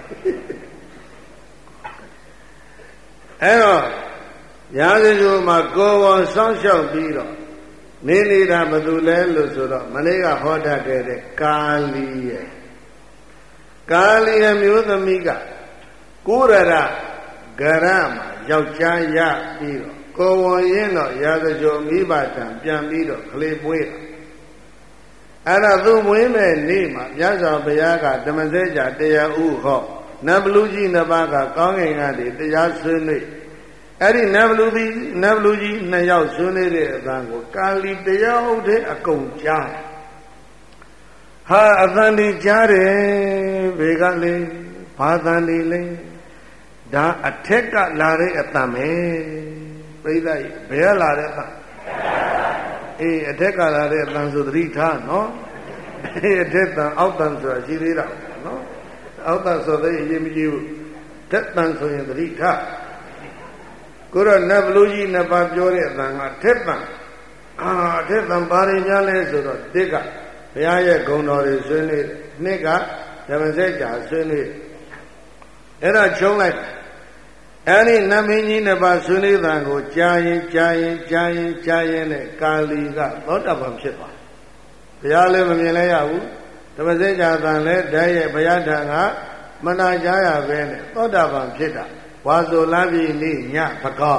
အဲ့တော့ရာဇဂိုမှာကိုယ်ဝန်စောင့်ရှောက်ပြီးတော့နေနေတာဘယ်သူလဲလို့ဆိုတော့မနေ့ကဟောတတ်ခဲ့တဲ့ကာလီရဲ့ကာလီရဲ့မျိုးသမီးကကိုရရဂရမှာယောက်ျားရပြီးတော့ကိုယ်ဝန်ရင်းတော့ရာဇဂိုမိဘတံပြန်ပြီးတော့ကလေးပွေးတာအဲ့ဒါသူမွေးမဲ့နေ့မှာမြတ်စွာဘုရားကဓမ္မစကြာတရားဥဟောနတ်ဘလူကြီးနှစ်ပါးကကောင်းကင်ကနေတရားဆွေးနွေးအဲ့ဒီနတ်ဘလူကြီးနတ်ဘလူကြီးနှစ်ယောက်ဆွေးနွေးတဲ့အသံကိုကာလီတရားဟုတ်တဲ့အကုန်ကြားဟာအသံဒီကြားတယ်ဘေကလေးဘာသံဒီလဲဒါအထက်ကလာတဲ့အသံပဲပြိဿကြီးဘယ်ကလာတဲ့အသံအေးအထက်ကလာတဲ့အသံဆိုသတိထားနော်အေးအထက်တန်အောက်တန်ဆိုတာရှိသေးတာနော်အောက်တန်ဆိုတဲ့အရေးမကြီးဘူးတက်တန်ဆိုရင်သတိထားကိုရနတ်ဘလူကြီးနှစ်ပါးပြောတဲ့အသံကထက်တန်အာထက်တန်ဘာတွေများလဲဆိုတော့တစ်ကဘုရားရဲ့ဂုဏ်တော်တွေဆွေးနွေးနှစ်ကဓမ္မစကြာဆွေးနွေးအဲ့ဒါချုံလိုက်အဲ့ဒီနတ်မင်းကြီးနှစ်ပါးဆွေးနွေးတဲ့ကိုကြားရင်ကြားရင်ကြားရင်ကြားရင်နဲ့ကာလီကသောတာပန်ဖြစ်သွားဘုရားလည်းမမြင်လဲရဘူးဓမ္မစကြာသံလည်းတည်းရဲ့ဘုရားထံကမနာကြရပဲနဲ့သောတာပန်ဖြစ်တာဝါဆိုလပြီနေ့ညပကော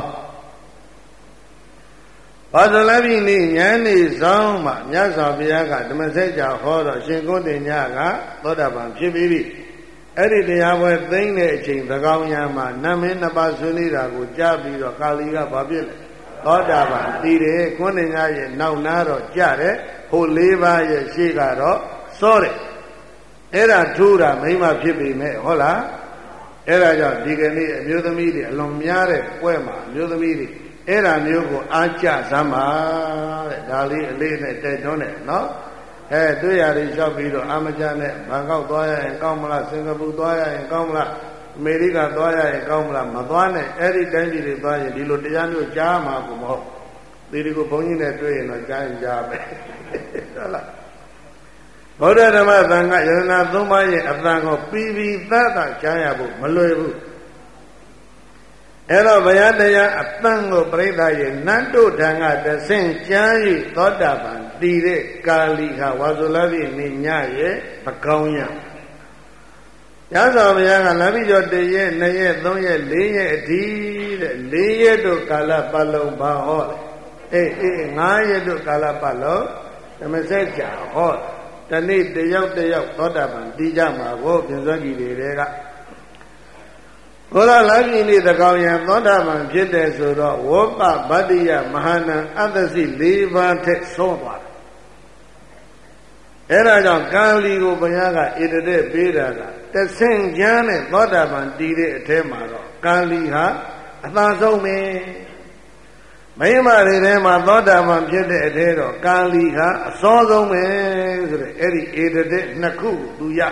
ဝါဆိုလပြီနေ့ညနေဆောင်မှမြတ်စွာဘုရားကဓမ္မစကြာဟောတော့ရှင်ကုဋ္ဌညကသောတာပန်ဖြစ်ပြီးပြီအဲ့ဒီတရားပွဲသိမ့်တဲ့အချိန်သကောင်ညာမှာနတ်မင်းနှစ်ပါးဆွေးနွေးတာကိုကြားပြီးတော့ကာလီကဘာဖြစ်လဲသောတာပန်တည်တယ်ကုဋ္ဌညရဲ့နောက်နာတော့ကြားတယ်ဟိုလေးပါးရဲ့ရှေ့ကတော့စောတယ်အဲ့ဒါထူးတာမိမဖြစ်ပြီမဲ့ဟုတ်လားအဲ့ဒါကြောင့်ဒီကနေ့အမျိုးသမီးတွေအလွန်များတဲ့ပွဲမှာအမျိုးသမီးတွေအဲ့ဒါမျိုးကိုအားကျစမ်းပါတဲ့ဒါလေးအလေးနဲ့တိုက်တွန်းတယ်နော်အဲတွေ့ရတယ်လျှောက်ပြီးတော့အာမကျနဲ့ဘန်ကောက်သွားရရင်ကောင်းမလားစင်ကာပူသွားရရင်ကောင်းမလားအမေရိကသွားရရင်ကောင်းမလားမသွားနဲ့အဲ့ဒီတိုင်းပြည်တွေသွားရင်ဒီလိုတရားမျိုးကြားမှာကိုမဟုတ်ဒီဒီကိုဘုန်းကြီးနဲ့တွေ့ရင်တော့ကြားရင်ကြားပဲဟုတ်လားဗုဒ္ဓဓမ္မသံဃာယရဏသုံးပါးရဲ့အတန်ကိုပြီးပြီးသားသားကြားရဖို့မလွယ်ဘူးအဲ့တော့ဘုရားတရားအတန်ကိုပြိဿရဲ့နတ်တို့ထံကတဆင့်ကြား၍သောတာပန်တည်တဲ့ကာလီဟာဝါဆိုလပြည့်နေညရဲ့မကောင်းရရသော်ဘုရားကလာပြီးတော့တရက်နှစ်ရက်သုံးရက်လေးရက်အထိတဲ့လေးရက်တို့ကာလပတ်လုံးဘာဟောအေးအေးငါးရက်တို့ကာလပတ်လုံးဓမ္မစကြာဟောတနေ့တယောက်တယောက်သောတာပန်တည်ကြမှာကိုပြင်စွမ်းကြည်တွေကဘုရားလာပြီနေတကောင်ရံသောတာပန်ဖြစ်တယ်ဆိုတော့ဝေါပဗတ္တိယမဟာနံအတ္တစီ၄ပါးထက်ဆုံးသွားတယ်အဲ့ဒါကြောင့်ကာလီကိုဘုရားကဣတတဲ့ပေးတာကတဆင့်ကျမ်းနဲ့သောတာပန်တည်တဲ့အထဲမှာတော့ကာလီဟာအသာဆုံးပဲမိမတွေထဲမှာသောတာပန်ဖြစ်တဲ့အထဲတော့ကာလီဟာအစောဆုံးပဲဆိုတဲ့အဲ့ဒီဣတတဲ့နှစ်ခုသူရ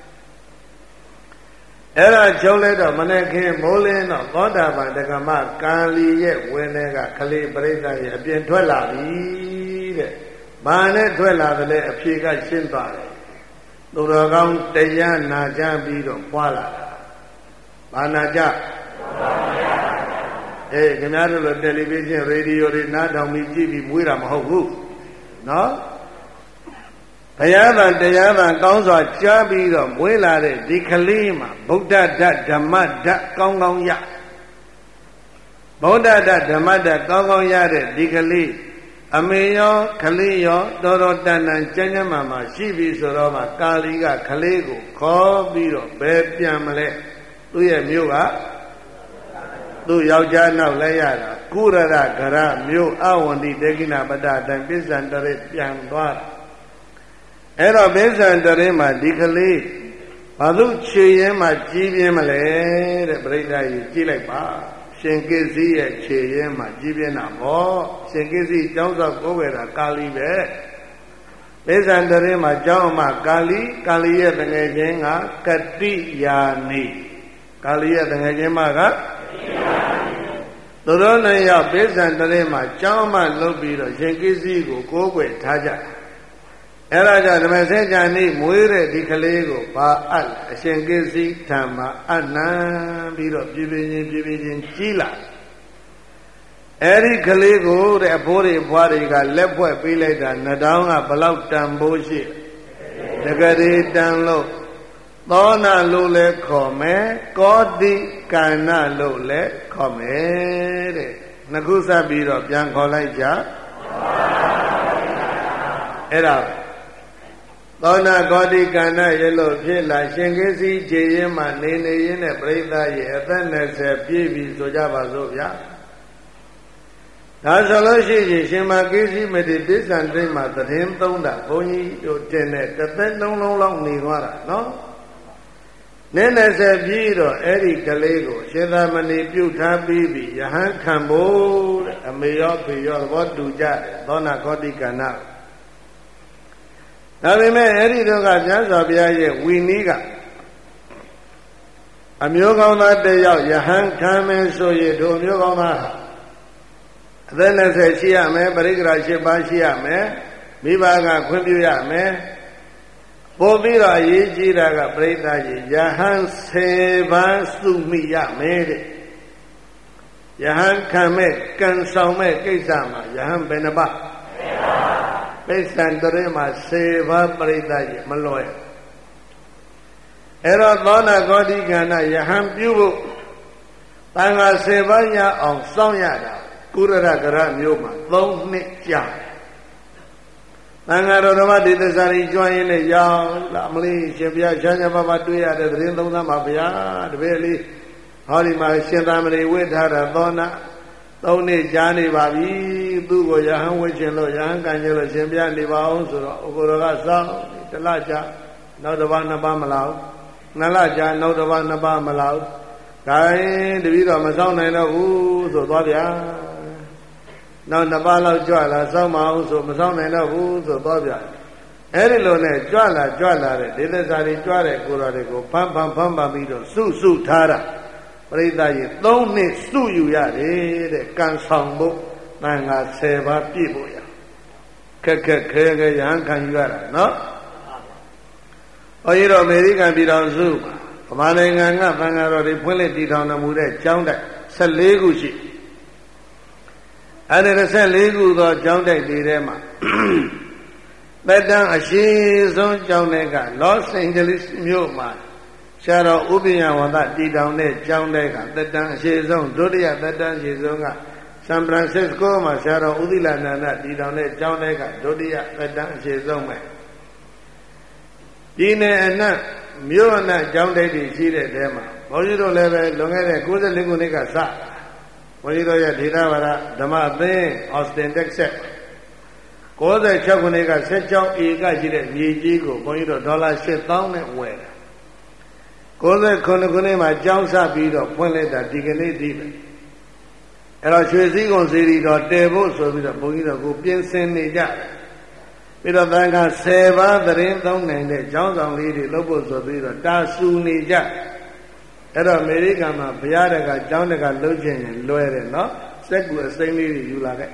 အဲ့ဒါချုပ်လိုက်တော့မနေ့ကမိုးလင်းတော့သောတာပန်တက္ကမကာလီရဲ့ဝင်းထဲကခလေးပရိသတ်ရဲ့အပြင်ထွက်လာပြီတဲ့။ဘာနဲ့ထွက်လာတယ်လဲအဖြေကရှင်းသွားတယ်။သူတော်ကောင်းတရားနာကြပြီးတော့ပွားလာတာ။ဘာနာကြ။အေးခင်ဗျားတို့လိုတယ်လီဗီရှင်းရေဒီယိုတွေနားထောင်ပြီးကြည့်ပြီးမွေးတာမဟုတ်ဘူး။နော်။ဘုရားဗန်တရားဗန်ကောင်းစွာကြားပြီးတော့မွေးလာတဲ့ဒီကလေးမှာဗုဒ္ဓဓာတ်ဓမ္မဓာတ်ကောင်းကောင်းရဗုဒ္ဓဓာတ်ဓမ္မဓာတ်ကောင်းကောင်းရတဲ့ဒီကလေးအမေရောကလေးရောတော်တော်တန်တန်ကျမ်းကျမ်းမာမာရှိပြီဆိုတော့မှကာလီကကလေးကိုခေါ်ပြီးတော့ဘယ်ပြန်မလဲသူ့ရဲ့မြို့ကသူ့ယောက်ျားနောက်လဲရတာကုရရဂရမြို့အဝန္တိတေကိနာပတ္တတံပစ္စံတရပြန်သွားတာအဲ့တော့ပိဿံတရင်မှာဒီကလေးဘာလို့ခြေရဲမှာကြီးပြင်းမလဲတဲ့ပြိဿကြီးကြည့်လိုက်ပါရှင်ကိစီရဲ့ခြေရဲမှာကြီးပြင်းတာဟောရှင်ကိစီကျောင်းဆောက်ကိုယ်ဝယ်တာကာလီပဲပိဿံတရင်မှာကျောင်းအမကာလီကာလီရဲ့တငယ်ချင်းကကတိယာနိကာလီရဲ့တငယ်ချင်းမကသူတို့နဲ့ရောက်ပိဿံတရင်မှာကျောင်းအမလုပ်ပြီးတော့ရှင်ကိစီကိုကိုယ်ဝယ်ထားကြအဲ့ဒါကြောင့်ဓမ္မစကြာနေ့မွေးတဲ့ဒီကလေးကိုဘာအပ်အရှင်ကိစီထံမှာအနံပြီးတော့ပြပြချင်းပြပြချင်းကြီးလာအဲ့ဒီကလေးကိုတဲ့အဖိုးတွေဘွားတွေကလက်ဖွဲ့ပေးလိုက်တာနှတောင်းကဘလောက်တန်ဖိုးရှိတကရေတန်လို့သောနာလို့လဲခေါ်မယ်ကောတိကဏ္ဏလို့လဲခေါ်မယ်တဲ့နှစ်ခုစပ်ပြီးတော့ပြန်ခေါ်လိုက်ကြအဲ့ဒါသောနာကောတိကဏ္ဍရေလို့ဖြစ်လာရှင်ကိစီခြေရင်မှနေနေရင်းနဲ့ပြိဿရဲ့အသက်၂၀ပြည့်ပြီဆိုကြပါစို့ဗျာဒါဆိုလို့ရှိရင်ရှင်မကိစီမတိပစ္စံတိတ်မှာသတင်းသုံးတာဘုန်းကြီးတို့တင်တဲ့တစ်သက်လုံးလုံးလောက်နေသွားတာနော်နေ၂၀ပြည့်တော့အဲ့ဒီကလေးကိုရှင်သာမဏေပြုတ်ထားပြီးပြီယဟန်ခံဖို့တဲ့အမေရောဖေရောသဘောတူကြတယ်သောနာကောတိကဏ္ဍဒါပေမဲ့အဲ့ဒီတော့ကမြတ်စွာဘုရားရဲ့ဝီနည်းကအမျိုးကောင်းသားတယောက်ယဟန်ခံမယ်ဆိုရင်တို့အမျိုးကောင်းသားအသက်၂၀ရှိရမယ်ပရိက္ခရာ၈ပါးရှိရမယ်မိဘကခွင့်ပြုရမယ်ပို့ပြီးတော့အရေးကြီးတာကပြိဿကြီးယဟန်၁၀ပါးစုမိရမယ်တဲ့ယဟန်ခံမဲ့ကံဆောင်မဲ့ကိစ္စမှာယဟန်ဘယ်နှပါးပိဿံတရင်မှာ၁၀ပါးပရိသတ်ကြီးမလွယ်အဲ့တော့သောနာကောတိကဏ္ဍယဟန်ပြုဖို့တန်ခါ၁၀ပါးရအောင်စောင့်ရတာကုရရကရမျိုးမှာ၃နှစ်ကြာတန်ခါတော်ဓမ္မဒေသစာရီကျွမ်းရင်းနဲ့ရောက်လာမလေးရှင်ဘုရားချမ်းချမ်းပါပါတွေ့ရတဲ့သတင်းသုံးသမ်းပါဗျာတပည့်လေးဟောဒီမှာရှင်သာမဏေဝိထားတာသောနာသုံးနှစ်ကြာနေပါပြီသူ့ကိုယဟန်ဝှချင်လို့ယဟန်ကန်ကျလို့ရှင်ပြနေပါအောင်ဆိုတော့ဥပ္ပရောကစောင်းတလကြာနောက်တစ်ပါးနှစ်ပါးမလောက် Nalaja, no the one about Malau. Kai, the video Mazon and Woo, so Bobia. Now Nabala Joala, some house of Mazon and Woo, so Bobia. Erilone, Joala, Joala, Dilazari, Joala, Kurarigo, Pam Pam Pam Bamido, Su Su Tara. Preda, don't need Su Yari, the Kansombo, Nanga Seva people. Kaka Yan can you no? Oh, you know, American be on Zoom. Commanding and up and out of the quality on the Mude, Jounda, Saleguchi. And then I said, Legu, the Jounda, the Rema. Let down a she's on Jounega, Los Angeles, Muma. Shadow Ubia on that D down there, Jounega, that down she's on Dodia, that down she's on San Francisco, my shadow Udila, and that D down there, Jounega, Dodia, that down she's on. Dine and not Muna John David seated them. Mojito level, long as a good lingunica sa. Mojito Yadavara, Dama Bay, Austin, Texas. Cause a Chakunica, set out Ega, Yijigo, Mojito dollar shit down and well. Cause a Konakunema, John Sabido, pointed at Digany Diva. And I should see on Ziri or Devo, so with a Mojito who been sending that. Pero tanga seva dharin thong nende chong song li di lobo so pi ro ta su ni ja ero America ma bhaya da ka chong da ka lou chin yin lwe de no set ku asain li di yu la ke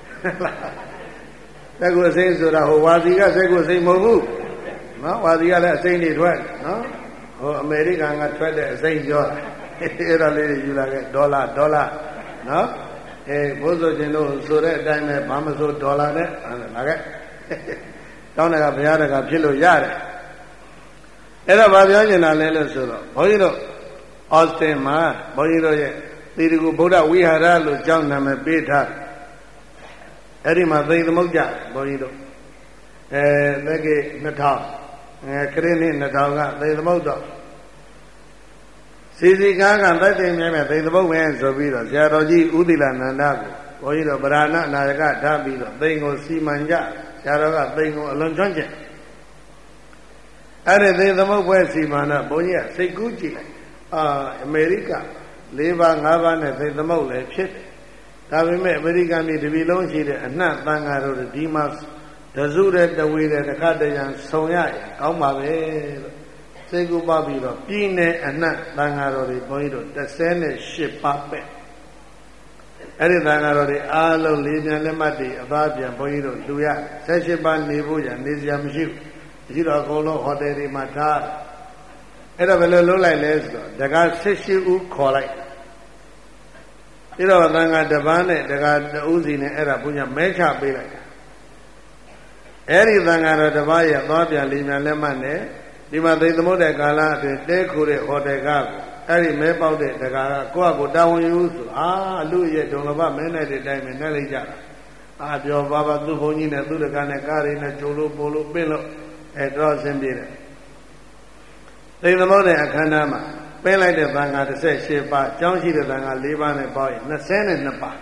set ku asain so da ho wa si ka set ku asain mo bu no wa si ka le asain ni thwat no ho America nga thwat de asain jo ero li di yu la ke dollar dollar no eh bo so chin do so de atain me ba ma so dollar de la ke Down a Piaga Pilo Yare. Era Babiana Lello, Boiro, Austin Ma, Boiro, Lidigo Buddha, we had all John Nama Beta. Erima, they the Moja, Boiro. Eh, Leggy Natal, Krini Natal, they the Mojo. Sisi Gaga, that they never, they the Bowens of Vito, Yaroji, Udilan and Nago, Boiro, Barana, Naga, Tabido, they go see Manja. Yaraga, they go along Junction. And they the Mowes Simana, Boya, say Gucci, ah, America, Leva Havan, they the Mole, shit. Tavi met America need to be long seated and not Bangaro, the Dimas, the Zure, the Wida, the Kadayan, Soya, Kauma, say go Babilo, Pine and not Bangaro, the Boido, the Senate ship puppet. Anything out of the Alo, Lidian Lemati, Ababia, Boido, Duya, Seshiban, Nibuya, Niziam Ship, Zero Colo, Hoteri Mata. Era Velo like Lesdo, the guy Seshi U Kolai. Ira Vanga Davane, the guy the Uzin era Punya Mecha Bila. Anything out of the Vaya, Babia, Lidian Lemane, Dima de Moda Gala, the Decure, Hotega. Every map out there, the Gara, go down use. Ah, Louis, don't know about men at the time in Nelija. Ah, your Baba Duboni, and do the Ganakari, and Cholo Polo Pillow, and draws him dinner. They the morning at Kanama, pay like the Banga to say, Shepa, John She the Banga, Liban and Boy, Nasan and Napa.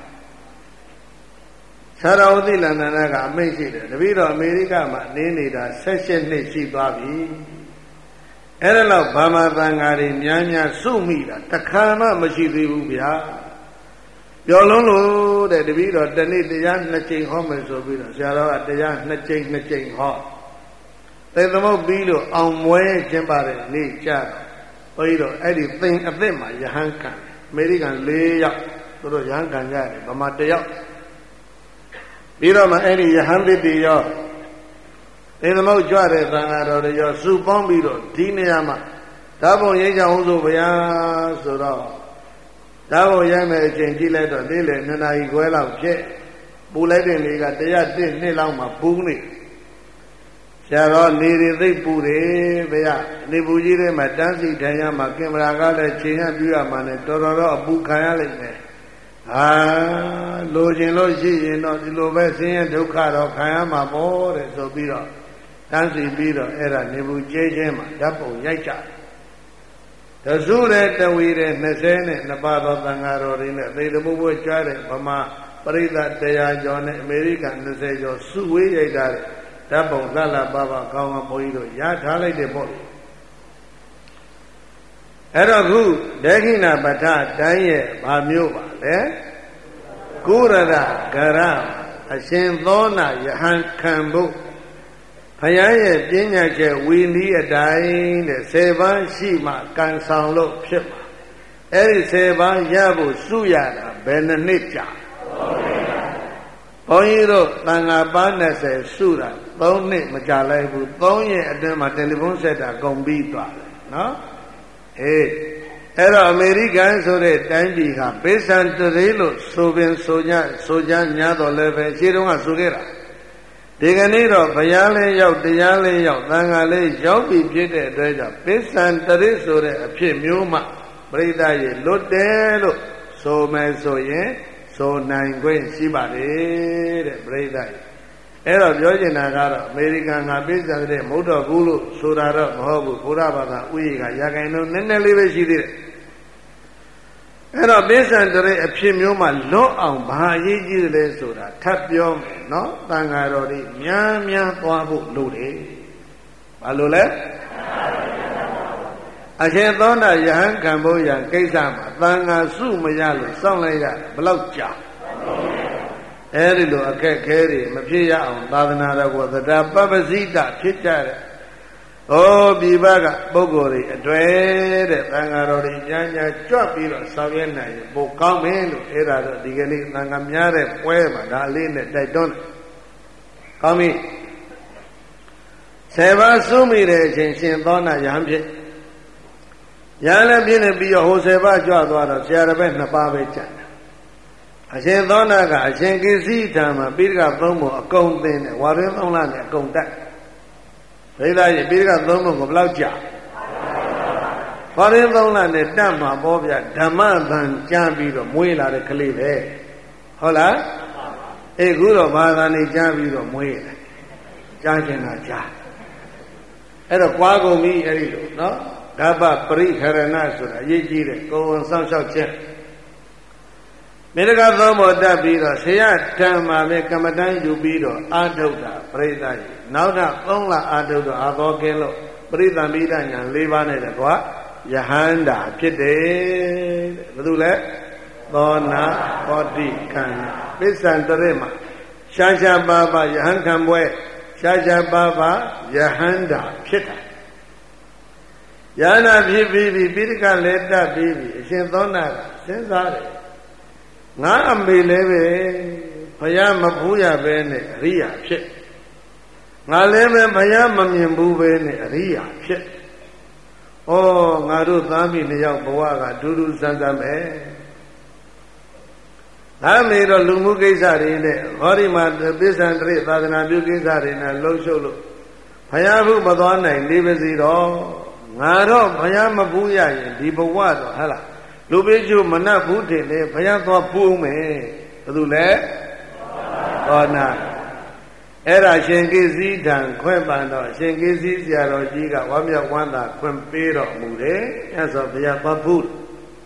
Saraudi Landanaga, Macy, the Vido America, Nini, Session, Nichi Babi. Erelo Bama Bangari, Nyanya, Sumida, Takama, Machivi Ubia. Yololo, the Vido, the need the young Natching Homers of Vido, Sara, the young Natching Natching Hot. They the more Vido, on way, Jambare, Lee Chad, Vido, anything of them, Yahanka, American lay up to the young Kanyari, Bamatea. Vido, my any Yahambi, in the most jolly than I wrote your soup bombido, Dinayama, Dabo Yaja also Vaya Sura, Dabo Yama Gentile, Dile, Nana Iguela, Jet, Bulletin, Liga, did Nilama, Puni. Sharon needed the Puri, Vaya, Nibujire, Matansi, Tayama, Kimraga, China, Buaman, Tororo, Bukayale. Ah, Lojin Loji, not the Lovesi and Ducado, Kayama, more, so be up. Tansi Biro era Nebu Jema, Dapo Yacha. The Zure, the Weed, Nesene, Nababa Bangaro, they the Mubu Chare, Pama, Parida, Dea, John, American, the Sejo, Sui, Dapo, Gala, Baba, Kama, Poido, Yatale de Boli. အဲ့တော့ခုဒက္ခိဏပဋ္ဌတိုင်းရဲ့ဘာမျိုးပါလဲကုရဒဂရအရှင်သောနာယဟန်ခံဖို့ဘုရားရဲ့ပညာချက်ဝီနည်းအတိုင်းတဲ့ဆယ်ပါးရှိမှကံဆောင်လို့ဖြစ်မှာအဲ့ဒီဆယ်ပါးရဖို့စုရတာဘယ်နှစ်နှစ်ကြာဘုန်းကြီးတို့သံဃာပါနှစ်ဆယ်စုတာသုံးနှစ်မကြာလိုက်ဘူးသုံးရက်အတွင်းမှာတယ်လီဖုန်းဆက်တာကုန်ပြီးသွားတယ်နော်အေးအဲ့တော့အမေရိကန်ဆိုတဲ့တိုင်းပြည်ကပေစံတရေလို့ဆိုပင်ဆိုကြဆိုကြညာတော့လည်းပဲခြေတုံးကဆိုခဲ့တာဒီကနေ့တော့ဘုရားလေးရောက်တရားလေးရောက်သံဃာလေးရောက်ပြီဖြစ်တဲ့အတွက်ကြောင့်ပေစံတရေဆိုတဲ့အဖြစ်မျိုးမှပရိသတ်ရေလွတ်တယ်လို့ဆိုမယ်ဆိုရင်ဆိုနိုင်ခွင့်ရှိပါတယ်တဲ့ပရိသတ်ရေအဲ့တော့ပြောချင်တာကတော့အမေရိကန်ကပိဿတဲ့မဟုတ်တော့ဘူးလို့ဆိုတာတော့မဟုတ်ဘူးဘုရားဘာသာဥယျာဉ်ကရာခိုင်နှုန်းနည်းနည်းလေးပဲရှိသေးတယ်အဲ့တော့ပိဿတရေအဖြစ်မျိုးမှလွတ်အောင်ဘာအရေးကြီးလဲဆိုတာထပ်ပြောမယ်နော်တန်ဃာတော်တွေများများသွားဖို့လိုတယ်ဘာလို့လဲအရှင်သောတာယဟန်ခံဖို့ရန်ကိစ္စမှာတန်ဃာစုမရလို့စောင့်လိုက်ရဘလောက်ကြာအဲဒီလိုအခက်ခဲတွေမဖြစ်ရအောင်သာသနာတော်ကိုသဒ္ဓပပ္ပစိတဖြစ်ကြတဲ့ဩဒီဘကပုဂ္ဂိုလ်တွေအတွေ့တဲ့သံဃာတော်တွေညာညာကြွပြီးတော့ဆောင်ရွက်နိုင်ရင်ပိုကောင်းမယ်လို့အဲ့ဒါတော့ဒီကနေ့သံဃာများတဲ့ပွဲမှာဒါလေးနဲ့တိုက်တွန်းတယ်ကောင်းပြီဆယ်ပါးစုမိတဲ့အချိန်ရှင်သောနာယဟန်ဖြစ်ယဟန်လည်းပြည့်နေပြီးတော့ဟိုဆယ်ပါးကြွသွားတော့ဆရာတစ်ပည့်နှစ်ပါးပဲကျန်တယ်အရှင်သောနာကအရှင်ကိစီထံမှာပိဋကသုံးပုံအကုန်သင်တယ်ဝါရင်းသုံးလနဲ့အကုန်တက်ဘိသားကြီးပိဋကသုံးပုံကိုဘယ်လောက်ကြာဝါရင်းသုံးလနဲ့တက်မှာပေါ့ဗျဓမ္မသံကြားပြီးတော့မွေးလာတဲ့ကလေးပဲဟုတ်လားအေးခုတော့ဘာသာနေကြားပြီးတော့မွေးတယ်ကြားချင်တာကြားအဲ့တော့ကွာကုန်ပြီအဲ့ဒီလိုနော်ဓဗ္ဗပရိခရဏဆိုတာအရေးကြီးတယ်ကိုယ်ဝန်စောင့်ရှောက်ခြင်းမေတ္တာသုံးဖို့တက်ပြီးတော့ဆရာဓမ္မာပဲကမ္မတန်းယူပြီးတော့အာထုတ်တာပရိသတ်ကြီးနောက်ထပ်သုံးလအာထုတ်တော့အာသောကင်းလို့ပရိသံပိဋကညာ၄ပါးနဲ့တကွာယဟန္တာဖြစ်တယ်ဘယ်သူလဲသောနာဟောတိခံပိဿံတရေမှာရှားရှားပါပါယဟန်ခံပွဲရှားရှားပါပါယဟန္တာဖြစ်တာယဟန္တာဖြစ်ပြီးပြီပိဋကလည်းတက်ပြီးပြီအရှင်သောနာကစဉ်းစားတယ်ငါအမေလည်းပဲဘုရားမဖူးရပဲနဲ့အရိယာဖြစ်ငါလည်းပဲဘုရားမမြင်ဘူးပဲနဲ့အရိယာဖြစ်ဩငါတို့သားမိနှစ်ယောက်ဘဝကဒူးဒူးဆန်းဆန်းပဲဒါမေတော့လူမှုကိစ္စတွေနဲ့ဟောဒီမှာပိဿံတရေသာသနာပြုကိစ္စတွေနဲ့လှုပ်ရှုပ်လို့ဘုရားဘူးမသွားနိုင်နေပါစေတော့ငါတော့ဘုရားမဖူးရရင်ဒီဘဝတော့ဟဟလားလူပိကျုမနတ်ဘူးတင်လေဘုရားသွားဖူးမယ်ဘယ်သူလဲသောနာအဲ့ဒါရှင်ကိစီထံခွင့်ပန်တော့ရှင်ကိစီဆရာတော်ကြီးကဝမ်းမြောက်ဝမ်းသာခွင့်ပေးတော်မူတယ်။အဲ့ဆိုဘုရားသွားဖူး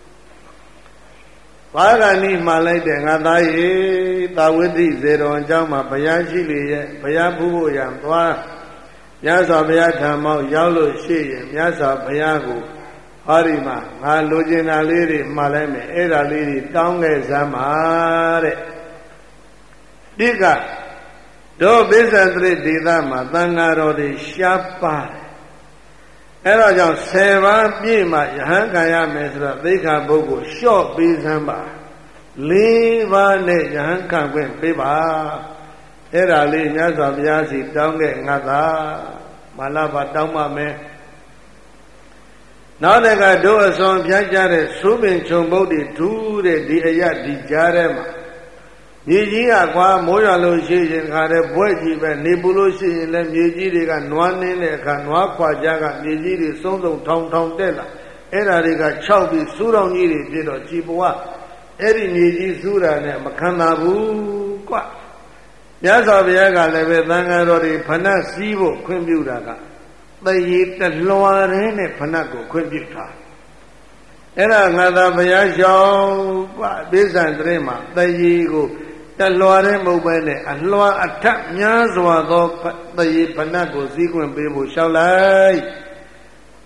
ဘာဂာနိမှာလိုက်တယ်ငါသားရေသာဝတိဇေတော်အကြောင်းမှာဘုရားရှိလေရဲ့ဘုရားဖူးဖို့ရံသွားမြတ်စွာဘုရားထံမောက်ရောက်လို့ရှိရင်မြတ်စွာဘုရားကိုဟောဒီမှာငါလိုချင်တာလေးတွေမှားလိုက်မယ်အဲ့ဒါလေးတွေတောင်းခဲ့စမ်းပါတဲ့ဒီကတို့ပိဿံတရေဒေသမှာသံဃာတော်တွေရှားပါတယ်အဲ့တော့ကြောင့်ဆယ်ပါးပြည့်မှယဟန်ခံရမယ်ဆိုတော့သိက္ခာပုဂ္ဂိုလ်လျှော့ပေးစမ်းပါလေးပါးနဲ့ယဟန်ခံခွင့်ပေးပါအဲ့ဒါလေးမြတ်စွာဘုရားစီတောင်းခဲ့ငါသာမာနပါတောင်းပါမယ်နောက်တကတို့အစွန်ပြကြတဲ့သုပင်ခြုံပုတ်တွေထူးတဲ့ဒီအရဒီကြားထဲမှာမြေကြီးကကွာမိုးရွာလို့ရှိရင်ခါတဲ့ဘွဲ့ကြီးပဲနေပူလို့ရှိရင်လည်းမြေကြီးတွေကနွားနှင်းတဲ့အခါနွားခွာကြကမြေကြီးတွေစုံစုံထောင်ထောင်တက်လာအဲ့ဓာတွေကခြောက်ပြီးစူးတော်ကြီးတွေဖြစ်တော့ကြည်ဘဝအဲ့ဒီမြေကြီးစူးတာနဲ့မခံသာဘူးကွမြတ်စွာဘုရားကလည်းပဲသံဃာတော်တွေဖဏတ်စည်းဖို့ခွင့်ပြုတာကတရေတလွာရဲနဲ့ဖဏတ်ကိုခွင့်ပြုတာအဲ့ဒါငါသာဘုရားရှောင်းကွပိဿံတရေမှာတရေကိုတလွာရဲမဟုတ်ပဲနဲ့အလွာအထက်များစွာသောတရေဖဏတ်ကိုစည်းခွင့်ပေးဖို့ရှောက်လိုက်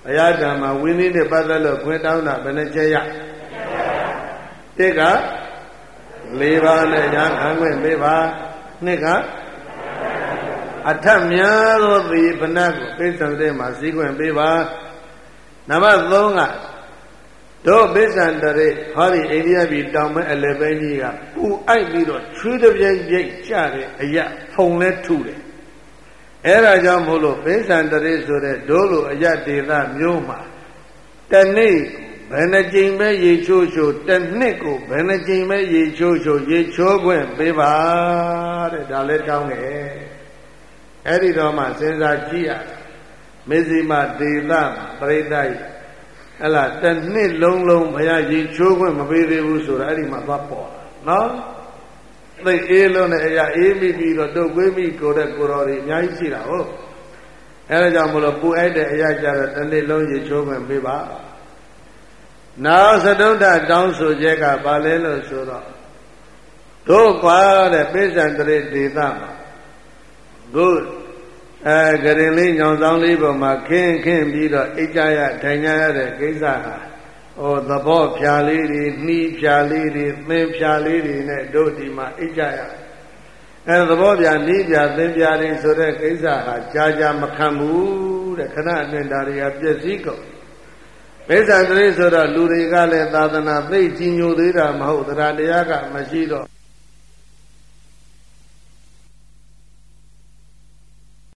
အရာဓမ္မဝိနည်းနဲ့ပတ်သက်လို့ခွင့်တောင်းတာဘယ်နှချက်ရတစ်ကလေးပါးနဲ့ညာခံခွင့်ပေးပါနှစ်ကအထက်များသောသေဖဏကိုပိဿံတဲ့မှာစည်းခွင့်ပေးပါနံပါတ်သုံးကတို့ပိဿံတရေဟောဒီအိန္ဒိယပြည်တောင်မဲအလယ်ပိုင်းကြီးကပူအိုက်ပြီးတော့ချွေးတပြိုင်ပြိုင်ကျတဲ့အရာဖုံလဲထုတယ်အဲဒါကြောင့်မို့လို့ပိဿံတရေဆိုတဲ့ဒိုးလိုအရာဒေသမျိုးမှာတနေ့ဘယ်နှကြိမ်ပဲရေချိုးချိုးတစ်နှစ်ကိုဘယ်နှကြိမ်ပဲရေချိုးချိုးရေချိုးခွင့်ပေးပါတဲ့ဒါလည်းတောင်းတယ်အဲ့ဒီတော့မှစဉ်းစားကြည့်ရမေဇိမဒေသပရိသတ်ဟလာတစ်နှစ်လုံးလုံးဘုရားရေချိုးခွင့်မပေးသေးဘူးဆိုတာအဲ့ဒီမှာသွားပေါ်လာနော်သိအေးလုံးနဲ့အရာအေးမိပြီးတော့တုတ်ကွေးမိကိုတဲ့ကိုတော်တွေအများကြီးရှိတာဟုတ်အဲဒါကြောင့်မလို့ပူအိုက်တဲ့အရာကြတော့တစ်နှစ်လုံးရေချိုးခွင့်ပေးပါနောက်သတုဒ္ဓတောင်းဆိုချက်ကဘာလဲလို့ဆိုတော့တို့ကွာတဲ့ပိဿံတရေဒေသမှာတို့အဲဂရင်လေးညောင်ဆောင်လေးပေါ်မှာခင်းခင်းပြီးတော့အိတ်ကြရထိုင်ကြရတဲ့ကိစ္စဟာဟောသဘောဖြာလေးတွေနှီးဖြာလေးတွေသင်ဖြာလေးတွေနဲ့တို့ဒီမှာအိတ်ကြရအဲသဘောဖြာနှီးဖြာသင်ဖြာတွေဆိုတဲ့ကိစ္စဟာကြာကြာမခံဘူးတဲ့ခဏအတွင်းဒါတွေကပြည့်စည်ကုန်ပိဿံတရေဆိုတော့လူတွေကလည်းသာသနာသိကြီးညိုသေးတာမဟုတ်တရားတရားကမရှိတော့